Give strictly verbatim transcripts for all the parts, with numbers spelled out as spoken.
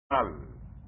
Al.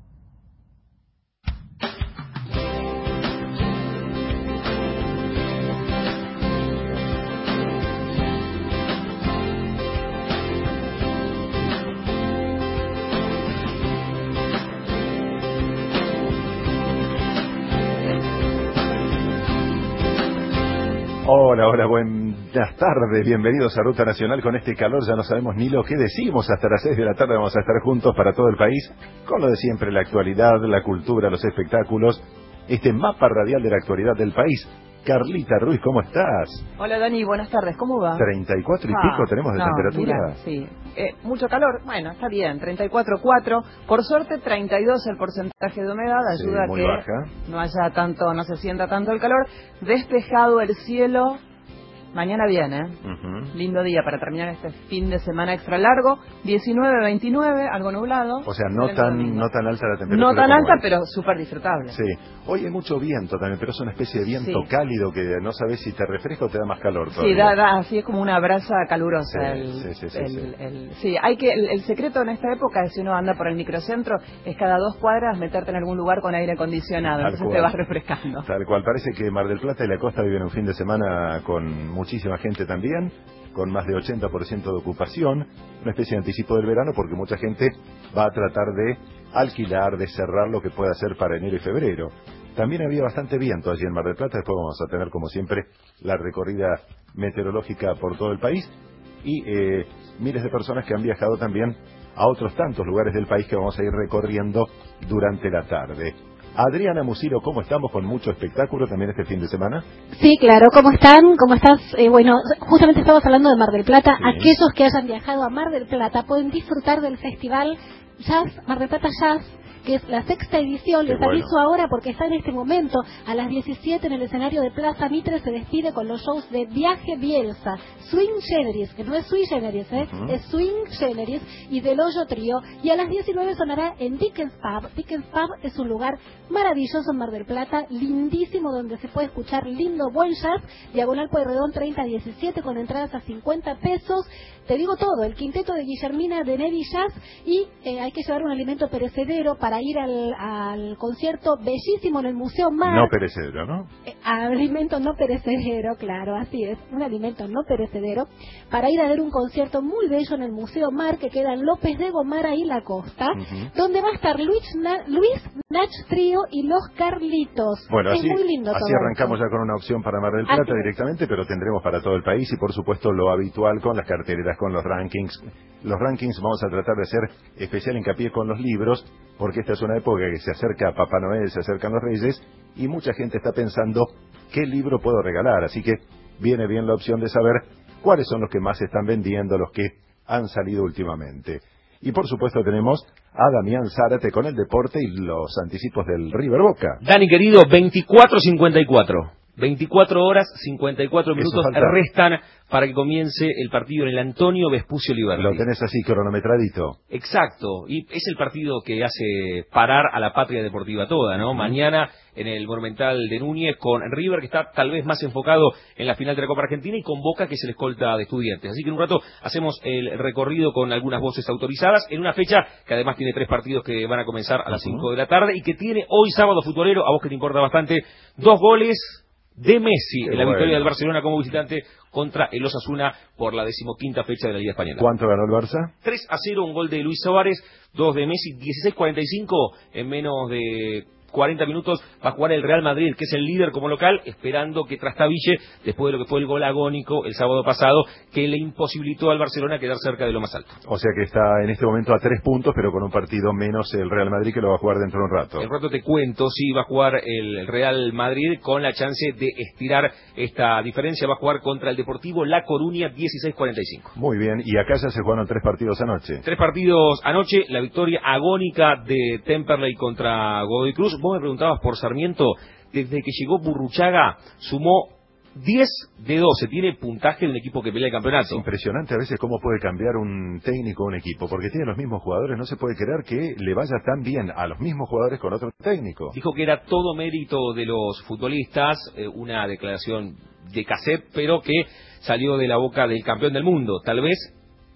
Hola, hola, buenas tardes, bienvenidos a Ruta Nacional. Con este calor ya no sabemos ni lo que decimos. Hasta las seis de la tarde vamos a estar juntos para todo el país, con lo de siempre, la actualidad, la cultura, los espectáculos, este mapa radial de la actualidad del país. Carlita Ruiz, ¿cómo estás? Hola Dani, buenas tardes, ¿cómo va? treinta y cuatro y ah, pico tenemos de no, temperatura. Mira, sí, eh, mucho calor, bueno, está bien, treinta y cuatro coma cuatro, por suerte treinta y dos el porcentaje de humedad, ayuda sí, a que baja. no haya tanto, no se sienta tanto el calor. Despejado el cielo. Mañana viene, uh-huh. Lindo día para terminar este fin de semana extra largo, diecinueve veintinueve, algo nublado. O sea, no tan no tan alta la temperatura. No tan alta, hoy. Pero súper disfrutable. Sí, hoy hay mucho viento también, pero es una especie de viento sí. cálido que no sabes si te refresca o te da más calor todavía. Sí, da, da, así es como una brasa calurosa. Sí, el, sí, sí, sí, el, sí. El, sí, hay que, el, el secreto en esta época es, si uno anda por el microcentro, es cada dos cuadras meterte en algún lugar con aire acondicionado, Tal entonces cual. te vas refrescando. Tal cual, parece que Mar del Plata y la costa viven un fin de semana con muchísima gente también. Bien, con más de ochenta por ciento de ocupación, una especie de anticipo del verano, porque mucha gente va a tratar de alquilar, de cerrar lo que pueda hacer para enero y febrero. También había bastante viento allí en Mar del Plata. Después vamos a tener, como siempre, la recorrida meteorológica por todo el país y eh, miles de personas que han viajado también a otros tantos lugares del país que vamos a ir recorriendo durante la tarde. Adriana Musilo, ¿cómo estamos? Con mucho espectáculo también este fin de semana. Sí, claro, ¿cómo están? ¿Cómo estás? Eh, bueno, justamente estabas hablando de Mar del Plata. Sí. Aquellos que hayan viajado a Mar del Plata pueden disfrutar del festival Jazz, Mar del Plata Jazz, que es la sexta edición. Qué Les bueno. aviso ahora porque está en este momento a las diecisiete en el escenario de Plaza Mitre. Se despide con los shows de Viaje Bielsa, Swing Generis, que no es Sui Generis, ¿eh? Uh-huh. es Swing Generis, y Del Hoyo Trío. Y a las diecinueve sonará en Dickens Pub. Dickens Pub es un lugar maravilloso en Mar del Plata, lindísimo, donde se puede escuchar lindo buen jazz. Diagonal Pueyrredón treinta diecisiete, con entradas a cincuenta pesos. Te digo todo, el quinteto de Guillermina de Nevi Jazz, y eh, hay que llevar un alimento perecedero para ir al, al concierto bellísimo en el Museo Mar. No perecedero, ¿no? Eh, alimento no perecedero, claro, así es, un alimento no perecedero, para ir a ver un concierto muy bello en el Museo Mar, que queda en López de Gomara y La Costa, uh-huh. donde va a estar Luis, Na- Luis Nach Trío y Los Carlitos. Bueno, es así, muy lindo así todo arrancamos esto. ya con una opción para Mar del Plata así directamente, pero tendremos para todo el país y por supuesto lo habitual con las carteleras, con los rankings. Los rankings vamos a tratar de hacer especial hincapié con los libros, porque esta es una época que se acerca a Papá Noel, se acercan los Reyes, y mucha gente está pensando qué libro puedo regalar, así que viene bien la opción de saber cuáles son los que más se están vendiendo, los que han salido últimamente. Y por supuesto tenemos a Damián Zárate con el deporte y los anticipos del River Boca. Dani querido, veinticuatro cincuenta y cuatro. veinticuatro horas, cincuenta y cuatro minutos restan para que comience el partido en el Antonio Vespucio Liberty. Lo tenés así cronometradito. Exacto, y es el partido que hace parar a la patria deportiva toda, ¿no? Uh-huh. Mañana en el Monumental de Núñez con River, que está tal vez más enfocado en la final de la Copa Argentina, y con Boca, que es el escolta de Estudiantes. Así que en un rato hacemos el recorrido con algunas voces autorizadas, en una fecha que además tiene tres partidos que van a comenzar a las cinco uh-huh. de la tarde, y que tiene hoy sábado futbolero, a vos que te importa bastante, dos goles de Messi en la bueno. victoria del Barcelona como visitante contra el Osasuna por la decimoquinta fecha de la Liga Española. ¿Cuánto ganó el Barça? tres a cero, un gol de Luis Suárez, dos de Messi, dieciséis cuarenta y cinco, en menos de cuarenta minutos va a jugar el Real Madrid, que es el líder como local, esperando que trastabille después de lo que fue el gol agónico el sábado pasado, que le imposibilitó al Barcelona quedar cerca de lo más alto. O sea que está en este momento a tres puntos, pero con un partido menos el Real Madrid, que lo va a jugar dentro de un rato. En rato te cuento, sí, va a jugar el Real Madrid con la chance de estirar esta diferencia. Va a jugar contra el Deportivo La Coruña, dieciséis cuarenta y cinco. Muy bien, y acá ya se jugaron tres partidos anoche. Tres partidos anoche, la victoria agónica de Temperley contra Godoy Cruz. Vos me preguntabas por Sarmiento. Desde que llegó Burruchaga sumó diez de doce, tiene puntaje de un equipo que pelea el campeonato. Es impresionante a veces cómo puede cambiar un técnico un equipo, porque tiene los mismos jugadores. No se puede creer que le vaya tan bien a los mismos jugadores con otro técnico. Dijo que era todo mérito de los futbolistas, eh, una declaración de cassette, pero que salió de la boca del campeón del mundo. Tal vez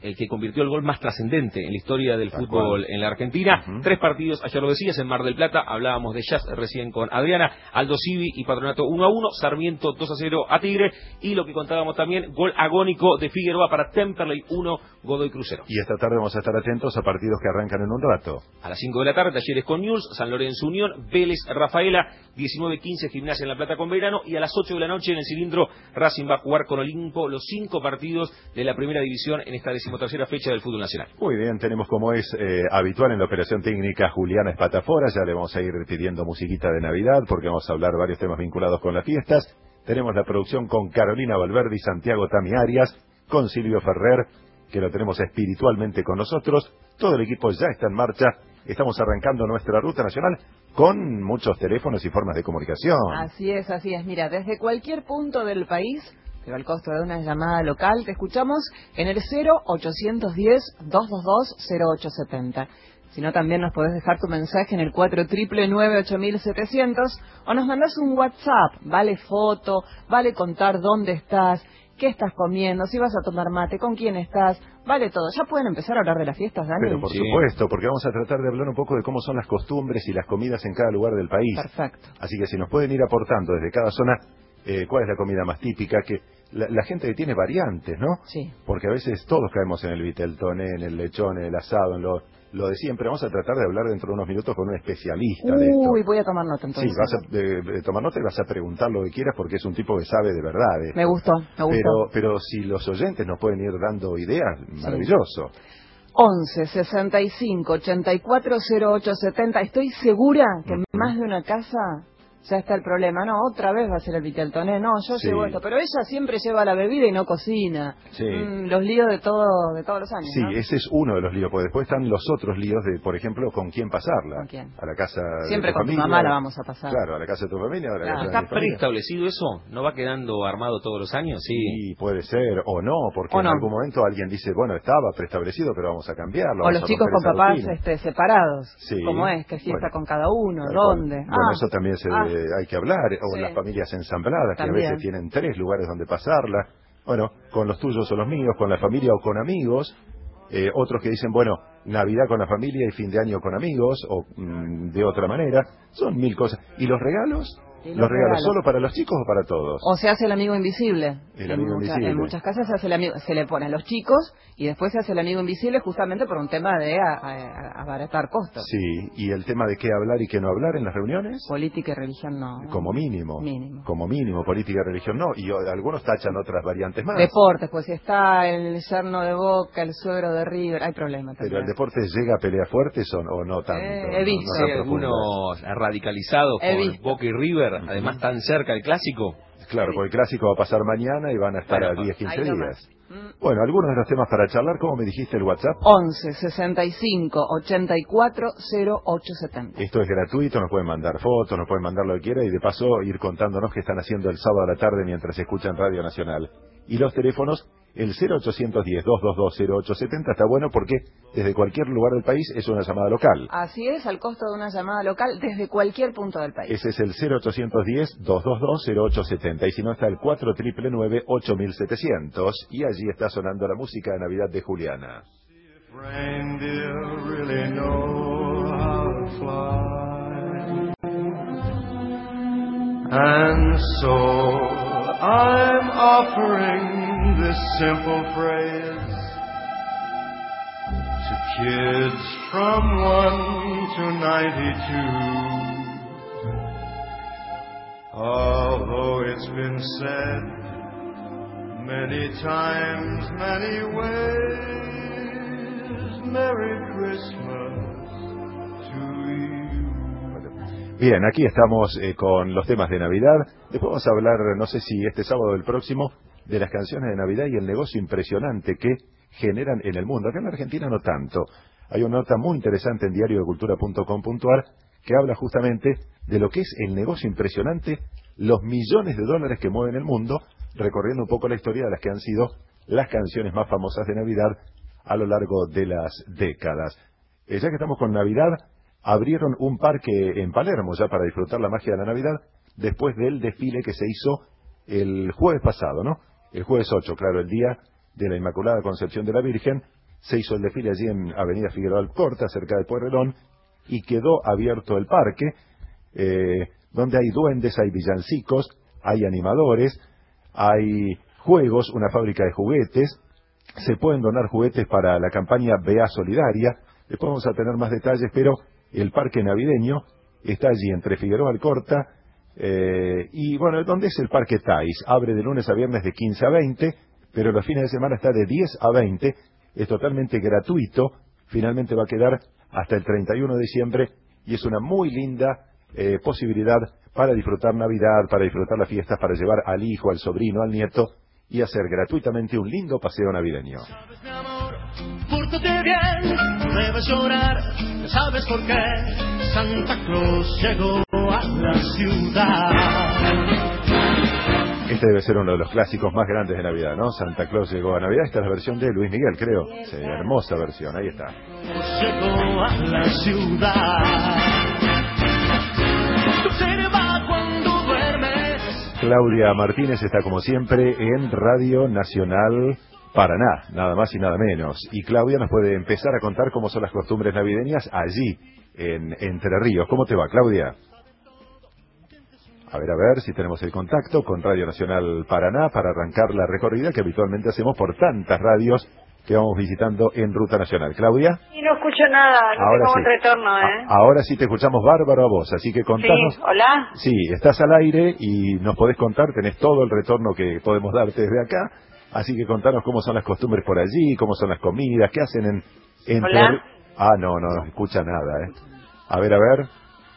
el que convirtió el gol más trascendente en la historia del Tal fútbol cual. en la Argentina. Uh-huh. Tres partidos, ayer lo decías, en Mar del Plata, hablábamos de Jazz recién con Adriana, Aldo Civi y Patronato uno a uno, Sarmiento dos a cero a Tigre, y lo que contábamos también, gol agónico de Figueroa para Temperley uno, Godoy Crucero. Y esta tarde vamos a estar atentos a partidos que arrancan en un rato. A las cinco de la tarde, Talleres con Newell's, San Lorenzo Unión, Vélez Rafaela, diecinueve quince Gimnasia en La Plata con Belgrano, y a las ocho de la noche en el cilindro Racing va a jugar con Olimpo los cinco partidos de la primera división en esta decimotercera fecha del fútbol nacional. Muy bien, tenemos como es eh, habitual en la operación técnica Juliana Espatafora, ya le vamos a ir pidiendo musiquita de Navidad porque vamos a hablar varios temas vinculados con las fiestas. Tenemos la producción con Carolina Valverde y Santiago Tami Arias, con Silvio Ferrer, que lo tenemos espiritualmente con nosotros. Todo el equipo ya está en marcha. Estamos arrancando nuestra ruta nacional con muchos teléfonos y formas de comunicación. Así es, así es. Mira, desde cualquier punto del país, pero al costo de una llamada local, te escuchamos en el cero ochocientos diez, doscientos veintidós, cero ocho setenta. Si no, también nos podés dejar tu mensaje en el cuatro nueve nueve, ocho mil setecientos o nos mandás un WhatsApp. Vale foto, vale contar dónde estás, qué estás comiendo, si vas a tomar mate, con quién estás, vale todo. ¿Ya pueden empezar a hablar de las fiestas, Dani? Pero por sí. supuesto, porque vamos a tratar de hablar un poco de cómo son las costumbres y las comidas en cada lugar del país. Perfecto. Así que si nos pueden ir aportando desde cada zona, eh, cuál es la comida más típica, que la, la gente que tiene variantes, ¿no? Sí. Porque a veces todos caemos en el viteltoné, en el lechón, en el asado, en lo... lo de siempre. Vamos a tratar de hablar dentro de unos minutos con un especialista Uy, de esto. Uy, voy a tomar nota entonces. Sí, vas a de, de tomar nota y vas a preguntar lo que quieras porque es un tipo que sabe de verdad. De me gustó, me gustó. Pero, pero si los oyentes nos pueden ir dando ideas, sí. Maravilloso. once, sesenta y cinco, ochenta y cuatro, cero ocho setenta. Estoy segura que en uh-huh. más de una casa ya está el problema. No, otra vez va a ser el viteltoné. No, yo sí. llevo esto. Pero ella siempre lleva la bebida y no cocina. Sí. Mm, los líos de todo de todos los años. Sí, ¿no? Ese es uno de los líos. Porque después están los otros líos de, por ejemplo, con quién pasarla. ¿Con quién? A la casa siempre de tu con familia. tu mamá la vamos a pasar. Claro, a la casa de tu familia. A la claro. casa ¿Está de mi familia. preestablecido eso? ¿No va quedando armado todos los años? Sí, sí puede ser. O no, porque o en no. algún momento alguien dice, bueno, estaba preestablecido, pero vamos a cambiarlo. O los chicos con papás este, separados. Sí. ¿Cómo es? ¿Qué fiesta bueno, con cada uno? Claro, ¿Dónde? Bueno, ah. eso también se, ah. hay que hablar. O sí. en las familias ensambladas, también. que a veces tienen tres lugares donde pasarla. Bueno, con los tuyos o los míos, con la familia o con amigos. Eh, otros que dicen, bueno, Navidad con la familia y fin de año con amigos, o mmm, de otra manera. Son mil cosas. ¿Y los regalos? ¿Y ¿Los, los regalos, regalos solo para los chicos o para todos? O se hace el amigo invisible. El en, amigo mucha, invisible. en muchas casas se hace el amigo, se le pone a los chicos y después se hace el amigo invisible justamente por un tema de a, a, abaratar costos. Sí, y el tema de qué hablar y qué no hablar en las reuniones. Política y religión no. Como mínimo. Mínimo. Como mínimo, política y religión no. Y algunos tachan otras variantes más. Deportes, pues si está el yerno de Boca, el suegro de River, hay problemas también. Pero el deporte llega a peleas fuertes o, o no tanto. Eh, he visto. No, no algunos radicalizados he con visto. Boca y River, uh-huh. además tan cerca del clásico. Claro, porque el clásico va a pasar mañana y van a estar bueno, a diez, quince días. Mm. Bueno, algunos de los temas para charlar, ¿cómo me dijiste el WhatsApp? once, sesenta y cinco, ochenta y cuatro, cero ocho setenta. Esto es gratuito, nos pueden mandar fotos, nos pueden mandar lo que quieran y de paso ir contándonos qué están haciendo el sábado a la tarde mientras escuchan Radio Nacional. Y los teléfonos, el cero ochocientos diez, doscientos veintidós, cero ocho setenta está bueno porque desde cualquier lugar del país es una llamada local. Así es, al costo de una llamada local desde cualquier punto del país. Ese es el cero ochocientos diez, doscientos veintidós, cero ocho setenta y si no está el cuatro nueve nueve, ocho mil setecientos y allí está sonando la música de Navidad de Juliana. And so I'm offering this simple phrase to kids from one to ninety-two. Although it's been said many times, many ways, Merry Christmas to you. Bien, aquí estamos eh, con los temas de Navidad. Después vamos a hablar, no sé si este sábado o el próximo, de las canciones de Navidad y el negocio impresionante que generan en el mundo. Acá en la Argentina no tanto. Hay una nota muy interesante en diario de cultura punto com punto a r que habla justamente de lo que es el negocio impresionante, los millones de dólares que mueven el mundo, recorriendo un poco la historia de las que han sido las canciones más famosas de Navidad a lo largo de las décadas. Eh, ya que estamos con Navidad, abrieron un parque en Palermo ya para disfrutar la magia de la Navidad después del desfile que se hizo el jueves pasado, ¿no? El jueves ocho, claro, el día de la Inmaculada Concepción de la Virgen. Se hizo el desfile allí en Avenida Figueroa Alcorta, cerca de Pueyrredón, y quedó abierto el parque, eh, donde hay duendes, hay villancicos, hay animadores, hay juegos, una fábrica de juguetes. Se pueden donar juguetes para la campaña B A Solidaria. Después vamos a tener más detalles, pero el parque navideño está allí entre Figueroa Alcorta eh, y, bueno, ¿dónde es el Parque Tais? Abre de lunes a viernes de quince a veinte, pero los fines de semana está de diez a veinte. Es totalmente gratuito. Finalmente va a quedar hasta el treinta y uno de diciembre y es una muy linda eh, posibilidad para disfrutar Navidad, para disfrutar las fiestas, para llevar al hijo, al sobrino, al nieto y hacer gratuitamente un lindo paseo navideño. Sabes, mi amor, pórtate bien, no debes llorar, ¿sabes por qué? Santa Claus llegó a la ciudad. Este debe ser uno de los clásicos más grandes de Navidad, ¿no? Santa Claus llegó a Navidad. Esta es la versión de Luis Miguel, creo. Sí, hermosa versión, ahí está. Llegó a la ciudad. Tu observa cuando duermes. Claudia Martínez está como siempre en Radio Nacional Paraná, nada más y nada menos. Y Claudia nos puede empezar a contar cómo son las costumbres navideñas allí, en Entre Ríos. ¿Cómo te va, Claudia? A ver, a ver si tenemos el contacto con Radio Nacional Paraná para arrancar la recorrida que habitualmente hacemos por tantas radios que vamos visitando en Ruta Nacional. ¿Claudia? Y no escucho nada, no Ahora tengo sí. un retorno, ¿eh? A- ahora sí te escuchamos bárbaro a vos, así que contanos. Sí, hola. Sí, estás al aire y nos podés contar, tenés todo el retorno que podemos darte desde acá, así que contanos cómo son las costumbres por allí, cómo son las comidas, qué hacen en... en Hola. Ter- Ah, no, no nos escucha nada, ¿eh? A ver, a ver.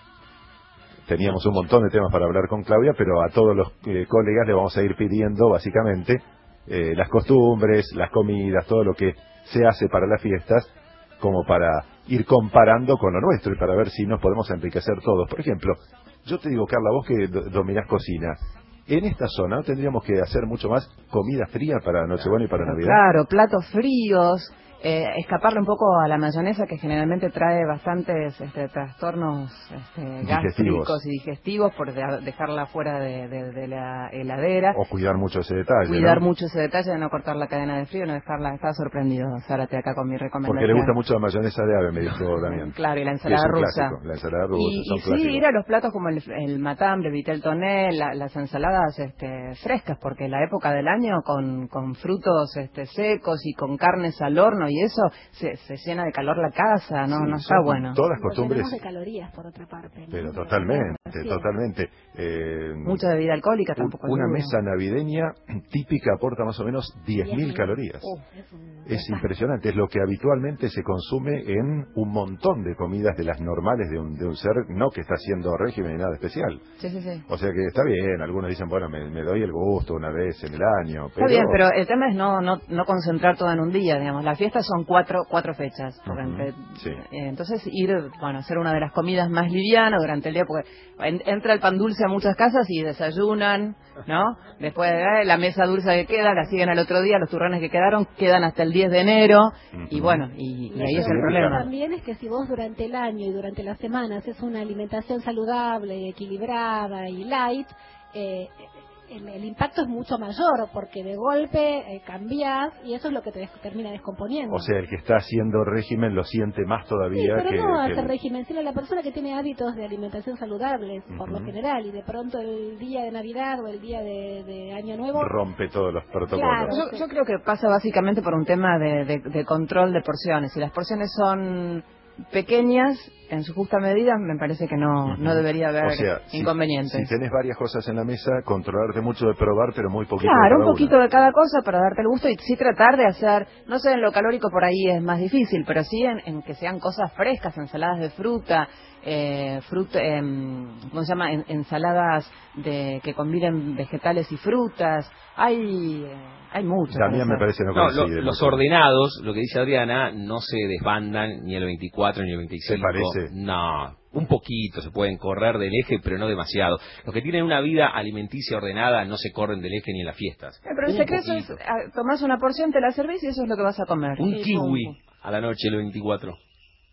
Teníamos un montón de temas para hablar con Claudia, pero a todos los eh, colegas le vamos a ir pidiendo, básicamente, eh, las costumbres, las comidas, todo lo que se hace para las fiestas, como para ir comparando con lo nuestro y para ver si nos podemos enriquecer todos. Por ejemplo, yo te digo, Carla, vos que do- dominás cocina, en esta zona ¿no tendríamos que hacer mucho más comida fría para Nochebuena y para Navidad? Claro, platos fríos, eh, escaparle un poco a la mayonesa que generalmente trae bastantes este, trastornos este, Digestivos. gástricos y digestivos por de- dejarla fuera de, de- de la heladera. O cuidar mucho ese detalle, Cuidar ¿no? mucho ese detalle de no cortar la cadena de frío, no dejarla. Estaba sorprendido, Zárate, acá con mi recomendación. Porque le gusta mucho la mayonesa de ave, me dijo Damián. Claro, y la Que ensalada es un rusa. clásico, la ensalada rusa, Y, son y sí, clásicos. ir a los platos como el, el matambre, vitel toné, la- las ensaladas este, frescas, porque la época del año con, con frutos este, secos y con carnes al horno y eso, se, se llena de calor la casa, no, Sí, no está son bueno. Todas las Nos costumbres, llenamos de calorías, por otra parte, ¿no? pero totalmente, Sí. totalmente. Eh, Mucha bebida alcohólica un- tampoco. Una ayuda. mesa navideña típica aporta más o menos diez mil calorías. Uh, es un Es desastre. impresionante, es lo que habitualmente se consume en un montón de comidas de las normales de un, de un ser, no que está haciendo régimen ni nada especial. Sí, sí, sí. O sea que está bien, algunos dicen, bueno, me, me doy el gusto una vez en el año, pero... Está bien, pero el tema es no, no, no concentrar todo en un día, digamos. Las fiestas son cuatro, cuatro fechas. Porque Ujú, entre- sí. eh, entonces ir, bueno, hacer una de las comidas más livianas durante el día, porque en- entra el pan dulce a muchas casas y desayunan, ¿no? Después eh, la mesa dulce que queda, la siguen al otro día, los turrones que quedaron quedan hasta el diez de enero, y Ujú. bueno, y, y ahí Lo es que el pasa problema. También es que si vos durante el año y durante las semanas haces una alimentación saludable, equilibrada y light, eh, el, el impacto es mucho mayor porque de golpe eh, cambiás y eso es lo que te des- termina descomponiendo. O sea, el que está haciendo régimen lo siente más Sí, todavía pero que... no que hacer el- régimen, sino la persona que tiene hábitos de alimentación saludables, por lo Ujú. general, y de pronto el día de Navidad o el día de, de Año Nuevo... rompe todos los protocolos. Claro. Yo, yo creo que pasa básicamente por un tema de, de- de control de porciones. Si las porciones son pequeñas, en su justa medida, me parece que no, no debería haber O sea, si- inconvenientes. Si, tenés varias cosas en la mesa, controlarte mucho de probar, pero muy poquito de Claro, cada un poquito una. de cada cosa para darte el gusto y sí tratar de hacer, no sé, en lo calórico por ahí es más difícil, pero sí en, en que sean cosas frescas, ensaladas de fruta, eh, fruta, em, ¿cómo se llama? En- ensaladas de que combinen vegetales y frutas. Hay, eh, hay mucho. También para me hacer. parece no No, lo- coincide. los porque- ordenados, lo que dice Adriana, no se desbandan ni el veinticuatro ni el veinticinco. ¿Te parece? No, un poquito se pueden correr del eje, pero no demasiado. Los que tienen una vida alimenticia ordenada no se corren del eje ni en las fiestas. Eh, Pero el Un secreto es, poquito. ah, tomás una porción, te la servís y eso es lo que vas a comer. Un Y kiwi pum. a la noche el veinticuatro.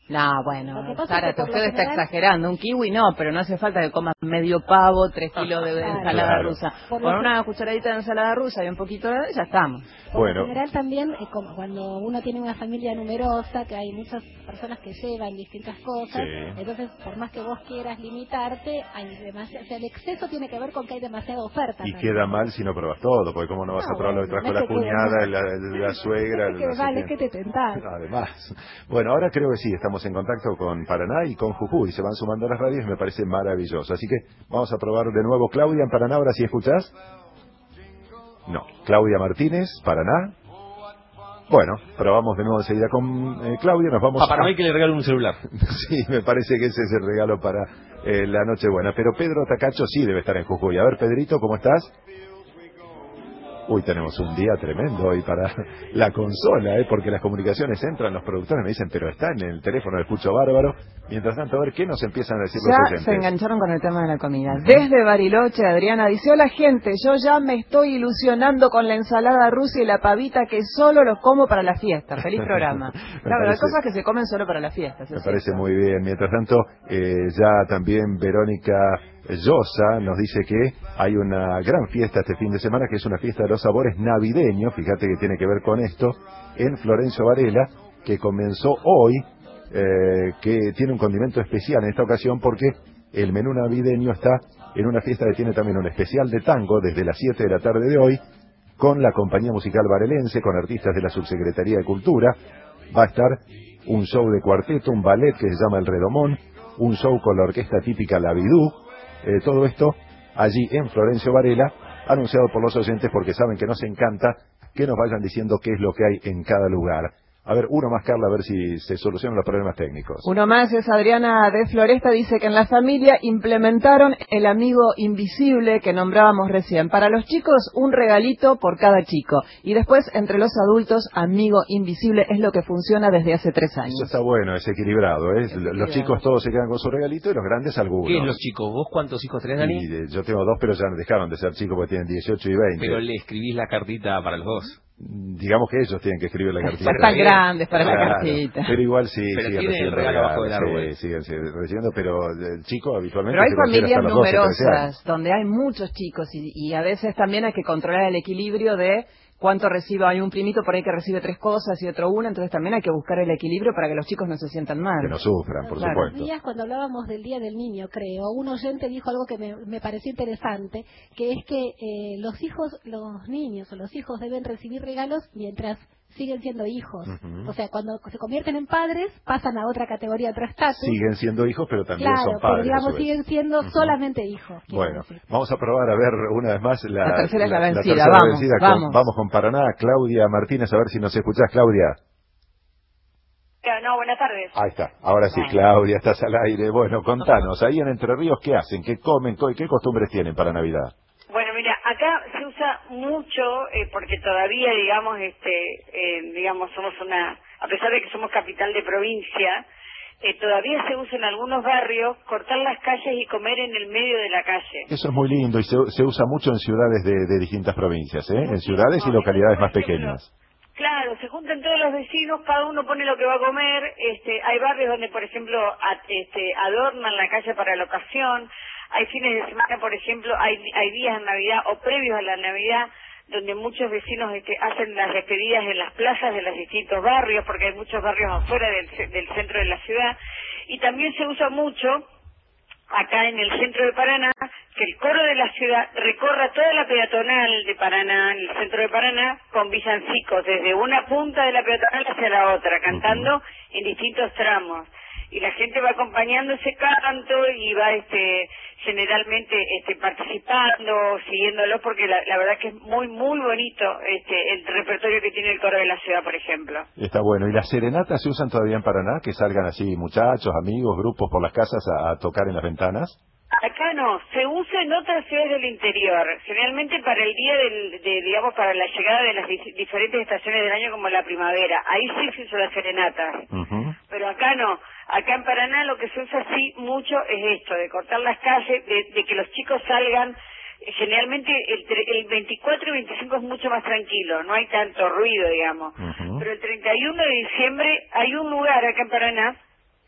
No, bueno, Sara, usted general... está exagerando. Un kiwi no, pero no hace falta que comas medio pavo, tres kilos de claro, ensalada claro. rusa. Por Con una que... cucharadita de ensalada rusa y un poquito de... ya estamos. Por bueno. lo general también, eh, como cuando uno tiene una familia numerosa, que hay muchas personas que llevan distintas cosas, sí. entonces por más que vos quieras limitarte, hay demasiado, o sea, el exceso tiene que ver con que hay demasiada oferta. Y también. Queda mal si no pruebas todo, porque cómo no vas no, a probar bueno, lo que trajo la cuñada, la, la suegra... Es que no vale, es que te tentás. Además. Bueno, ahora creo que sí, estamos en contacto con Paraná y con Jujuy, se van sumando a las radios y me parece maravilloso. Así que vamos a probar de nuevo. Claudia en Paraná, ahora sí escuchás. No, Claudia Martínez, Paraná. Bueno, probamos de nuevo enseguida con eh, Claudia. Nos vamos a Paraná y que le regale un celular. Sí, me parece que ese es el regalo para eh, la Nochebuena. Pero Pedro Tacacho sí debe estar en Jujuy. A ver, Pedrito, ¿cómo estás? Uy, tenemos un día tremendo hoy para la consola, ¿eh? Porque las comunicaciones entran, los productores me dicen, pero está en el teléfono, el escucho bárbaro. Mientras tanto, a ver, ¿qué nos empiezan a decir ya los oyentes? Se engancharon con el tema de la comida. Uh-huh. Desde Bariloche, Adriana dice, hola gente, yo ya me estoy ilusionando con la ensalada rusa y la pavita que solo los como para la fiesta. Feliz programa. Claro, hay cosas que se comen solo para las fiestas. Me parece cierto. Muy bien. Mientras tanto, eh, ya también Verónica Llosa nos dice que hay una gran fiesta este fin de semana, que es una fiesta de los sabores navideños, fíjate que tiene que ver con esto, en Florencio Varela, que comenzó hoy, eh, que tiene un condimento especial en esta ocasión porque el menú navideño está en una fiesta que tiene también un especial de tango desde las siete de la tarde de hoy, con la compañía musical varelense, con artistas de la Subsecretaría de Cultura. Va a estar un show de cuarteto, un ballet que se llama El Redomón, un show con la orquesta típica La Bidú. Eh, todo esto allí en Florencio Varela, anunciado por los oyentes porque saben que nos encanta que nos vayan diciendo qué es lo que hay en cada lugar. A ver, uno más, Carla, a ver si se solucionan los problemas técnicos. Uno más es Adriana de Floresta, dice que en la familia implementaron el amigo invisible que nombrábamos recién. Para los chicos, un regalito por cada chico. Y después, entre los adultos, amigo invisible es lo que funciona desde hace tres años. Eso está bueno, es equilibrado, ¿eh? Es equilibrado. Los chicos todos se quedan con su regalito y los grandes algunos. ¿Qué es los chicos? ¿Vos cuántos hijos tenés, Dani? Y, eh, yo tengo dos, pero ya dejaron de ser chicos porque tienen dieciocho y veinte. Pero le escribís la cartita para los dos. Digamos que ellos tienen que escribir la cartita. Son tan grandes para claro, la cartita. Pero igual sí, pero siguen recibiendo el regalo bajo del árbol. Sí, siguen, siguen recibiendo, pero el chico habitualmente... Pero hay se familias hasta numerosas donde hay muchos chicos y, y a veces también hay que controlar el equilibrio de cuánto recibe. Hay un primito por ahí que recibe tres cosas y otro una, entonces también hay que buscar el equilibrio para que los chicos no se sientan mal. Que no sufran, por claro. supuesto. Días cuando hablábamos del Día del Niño, creo, un oyente dijo algo que me, me pareció interesante, que es que eh, los hijos, los niños o los hijos deben recibir regalos mientras siguen siendo hijos. Uh-huh. O sea, cuando se convierten en padres, pasan a otra categoría, a otro estatus. Siguen siendo hijos, pero también claro, son padres. Pero digamos, siguen siendo uh-huh. solamente hijos. Bueno, decir. Vamos a probar a ver una vez más la, la tercera la, la vencida. La tercera vamos, vencida vamos. Con, vamos con Paraná. Claudia Martínez, a ver si nos escuchás, Claudia. No, buenas tardes. Ahí está, ahora sí, Claudia, estás al aire. Bueno, contanos, ahí en Entre Ríos, ¿qué hacen? ¿Qué comen? ¿Qué costumbres tienen para Navidad? Bueno, mira, acá se usa mucho, eh, porque todavía, digamos, este, eh, digamos, somos una, a pesar de que somos capital de provincia, eh, todavía se usa en algunos barrios cortar las calles y comer en el medio de la calle. Eso es muy lindo y se, se usa mucho en ciudades de, de distintas provincias, ¿eh? En ciudades y localidades más pequeñas. Claro, se juntan todos los vecinos, cada uno pone lo que va a comer. Este, hay barrios donde, por ejemplo, a, este, adornan la calle para la ocasión. Hay fines de semana, por ejemplo, hay, hay días en Navidad o previos a la Navidad donde muchos vecinos este, hacen las despedidas en las plazas de los distintos barrios, porque hay muchos barrios afuera del, del centro de la ciudad. Y también se usa mucho acá en el centro de Paraná, que el coro de la ciudad recorra toda la peatonal de Paraná, en el centro de Paraná, con villancicos, desde una punta de la peatonal hacia la otra, cantando en distintos tramos. Y la gente va acompañando ese canto y va este generalmente este participando, siguiéndolo, porque la, la verdad que es muy, muy bonito este el repertorio que tiene el coro de la ciudad, por ejemplo. Está bueno. ¿Y las serenatas se usan todavía en Paraná? ¿Que salgan así muchachos, amigos, grupos por las casas a, a tocar en las ventanas? Acá no, se usa en otras ciudades del interior, generalmente para el día del, de, digamos, para la llegada de las di- diferentes estaciones del año como la primavera, ahí sí se usa las serenatas, uh-huh. Pero acá no, acá en Paraná lo que se usa sí mucho es esto, de cortar las calles, de, de que los chicos salgan, generalmente el, el veinticuatro y veinticinco es mucho más tranquilo, no hay tanto ruido, digamos, uh-huh. Pero el treinta y uno de diciembre hay un lugar acá en Paraná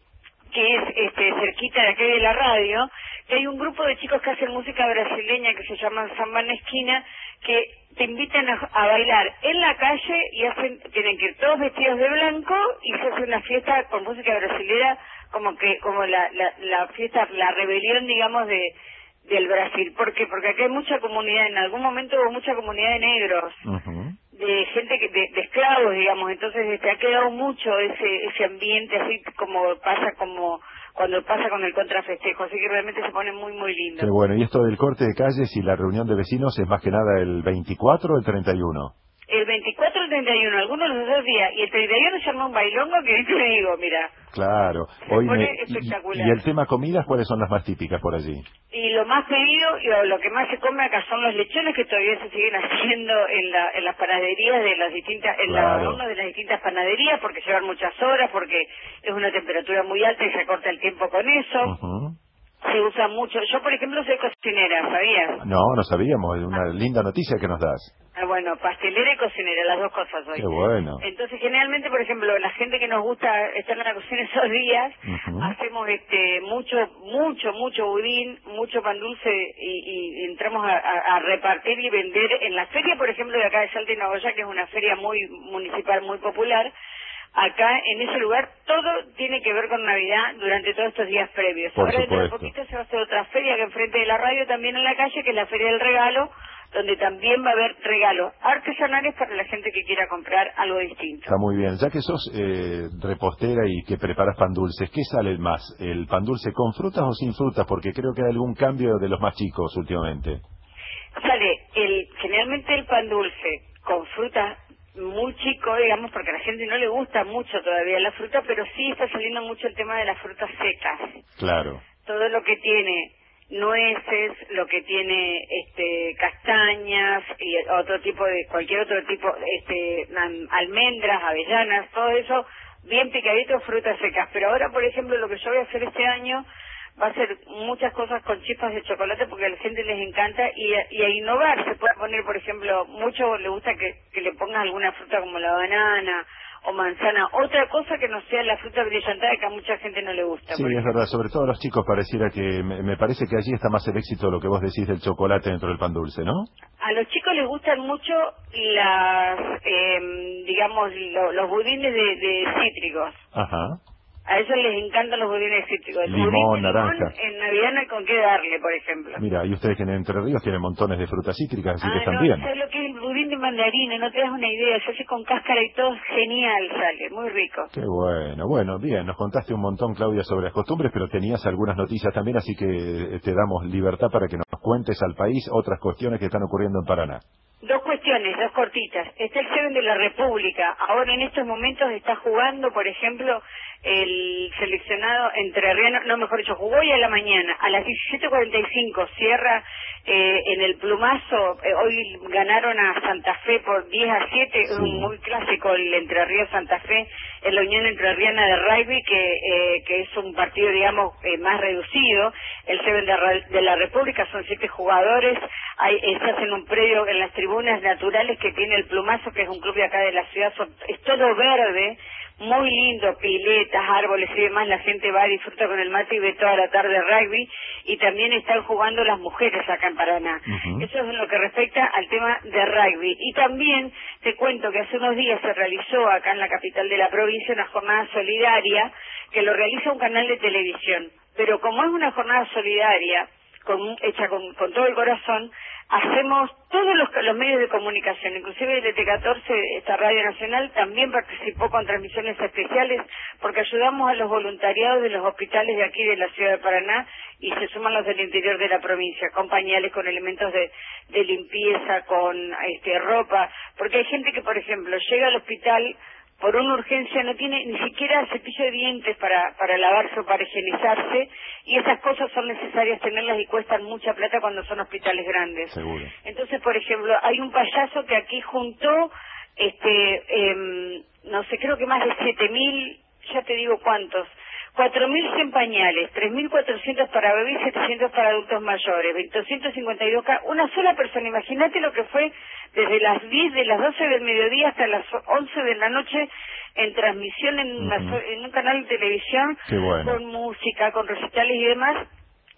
que es este, cerquita de aquí de la radio, que hay un grupo de chicos que hacen música brasileña que se llaman Samba en Esquina, que te invitan a, a bailar en la calle y hacen, tienen que ir todos vestidos de blanco y se hace una fiesta con música brasilera, como que como la, la, la fiesta, la rebelión, digamos, de del Brasil. ¿Por qué? Porque acá hay mucha comunidad, en algún momento hubo mucha comunidad de negros, uh-huh. de gente que de, de esclavos, digamos, entonces este, ha quedado mucho ese ese ambiente así como pasa como cuando pasa con el contrafestejo, así que realmente se pone muy muy lindo. Qué bueno, y esto del corte de calles y la reunión de vecinos es más que nada el veinticuatro o el treinta y uno. El veinticuatro, el treinta y uno, algunos de los dos días, y el treinta y uno se arma un bailongo que te digo, mira. Claro. Se Hoy pone me, espectacular. Y, y el tema comidas, ¿cuáles son las más típicas por allí? Y lo más pedido, y lo, lo que más se come acá son los lechones que todavía se siguen haciendo en, la, en las panaderías de las distintas, en claro. la, una de las distintas panaderías, porque llevan muchas horas, porque es una temperatura muy alta y se corta el tiempo con eso. Uh-huh. Se usa mucho. Yo, por ejemplo, soy cocinera, ¿sabías? No, no sabíamos. Es una linda noticia que nos das. Ah, bueno, pastelera y cocinera, las dos cosas soy. Qué bueno. Entonces, generalmente, por ejemplo, la gente que nos gusta estar en la cocina esos días, uh-huh. hacemos este mucho, mucho, mucho budín, mucho pan dulce y, y entramos a, a, a repartir y vender en la feria, por ejemplo, de acá de Salta y Nagoya, que es una feria muy municipal, muy popular. Acá, en ese lugar, todo tiene que ver con Navidad durante todos estos días previos. Por Ahora, dentro de supuesto. poquito, se va a hacer otra feria que enfrente de la radio, también en la calle, que es la Feria del Regalo, donde también va a haber regalos artesanales para la gente que quiera comprar algo distinto. Está muy bien. Ya que sos eh, repostera y que preparas pan dulces, ¿qué sale más? ¿El pan dulce con frutas o sin frutas? Porque creo que hay algún cambio de los más chicos últimamente. Sale el generalmente el pan dulce con frutas muy chico, digamos, porque a la gente no le gusta mucho todavía la fruta, pero sí está saliendo mucho el tema de las frutas secas. Claro. Todo lo que tiene nueces, lo que tiene este castañas y otro tipo de, cualquier otro tipo, este almendras, avellanas, todo eso bien picadito, frutas secas. Pero ahora, por ejemplo, lo que yo voy a hacer este año va a ser muchas cosas con chispas de chocolate porque a la gente les encanta y a, y a innovar. Se puede poner, por ejemplo, mucho le gusta que, que le pongas alguna fruta como la banana o manzana, otra cosa que no sea la fruta brillantada que a mucha gente no le gusta. Sí, es verdad, sobre todo a los chicos pareciera que, me, me parece que allí está más el éxito lo que vos decís del chocolate dentro del pan dulce, ¿no? A los chicos les gustan mucho las, eh, digamos, lo, los budines de, de cítricos. Ajá. A ellos les encantan los budines cítricos. El limón, budín de naranja. Limón, en Navidad no hay con qué darle, por ejemplo. Mira, y ustedes que en Entre Ríos tienen montones de frutas cítricas, así ah, que están no, bien. ¿sabes lo que es el budín de mandarina? No te das una idea. Se hace con cáscara y todo, genial sale, muy rico. Qué bueno, bueno, bien. Nos contaste un montón, Claudia, sobre las costumbres, pero tenías algunas noticias también, así que te damos libertad para que nos cuentes al país otras cuestiones que están ocurriendo en Paraná. Dos cuestiones, dos cortitas. Está el Seven de la República. Ahora en estos momentos está jugando, por ejemplo, el seleccionado entrerriano, no, mejor dicho, jugó hoy a la mañana. A las diecisiete cuarenta y cinco cierra eh, en el plumazo. Eh, hoy ganaron a Santa Fe por diez a siete. Es sí. un muy clásico el Entre Ríos Santa Fe en la Unión Entrerriana de Rugby, que eh, que es un partido, digamos, eh, más reducido. El Seven de, de la República son siete jugadores. Hay, eh, se hacen un predio en las tribunas naturales que tiene el plumazo, que es un club de acá de la ciudad. Son, es todo verde, muy lindo, piletas, árboles y demás. La gente va a disfrutar con el mate y ve toda la tarde rugby. Y también están jugando las mujeres acá en Paraná. Uh-huh. Eso es en lo que respecta al tema de rugby. Y también te cuento que hace unos días se realizó acá en la capital de la provincia una jornada solidaria que lo realiza un canal de televisión. Pero como es una jornada solidaria, con, hecha con, con todo el corazón, hacemos todos los, los medios de comunicación, inclusive el T catorce, esta Radio Nacional, también participó con transmisiones especiales, porque ayudamos a los voluntariados de los hospitales de aquí de la ciudad de Paraná, y se suman los del interior de la provincia, con pañales, con elementos de, de limpieza, con este ropa, porque hay gente que, por ejemplo, llega al hospital por una urgencia, no tiene ni siquiera cepillo de dientes para, para lavarse o para higienizarse, y esas cosas son necesarias tenerlas y cuestan mucha plata cuando son hospitales grandes. Seguro. Entonces, por ejemplo, hay un payaso que aquí juntó, este, eh, no sé, creo que más de siete mil, ya te digo cuántos, cuatro mil cien pañales, tres mil cuatrocientos para bebés y setecientos para adultos mayores, doscientos cincuenta y dos cada, una sola persona. Imagínate lo que fue desde las diez, de las doce del mediodía hasta las once de la noche en transmisión en, una, Uh-huh. en un canal de televisión, bueno. con música, con recitales y demás.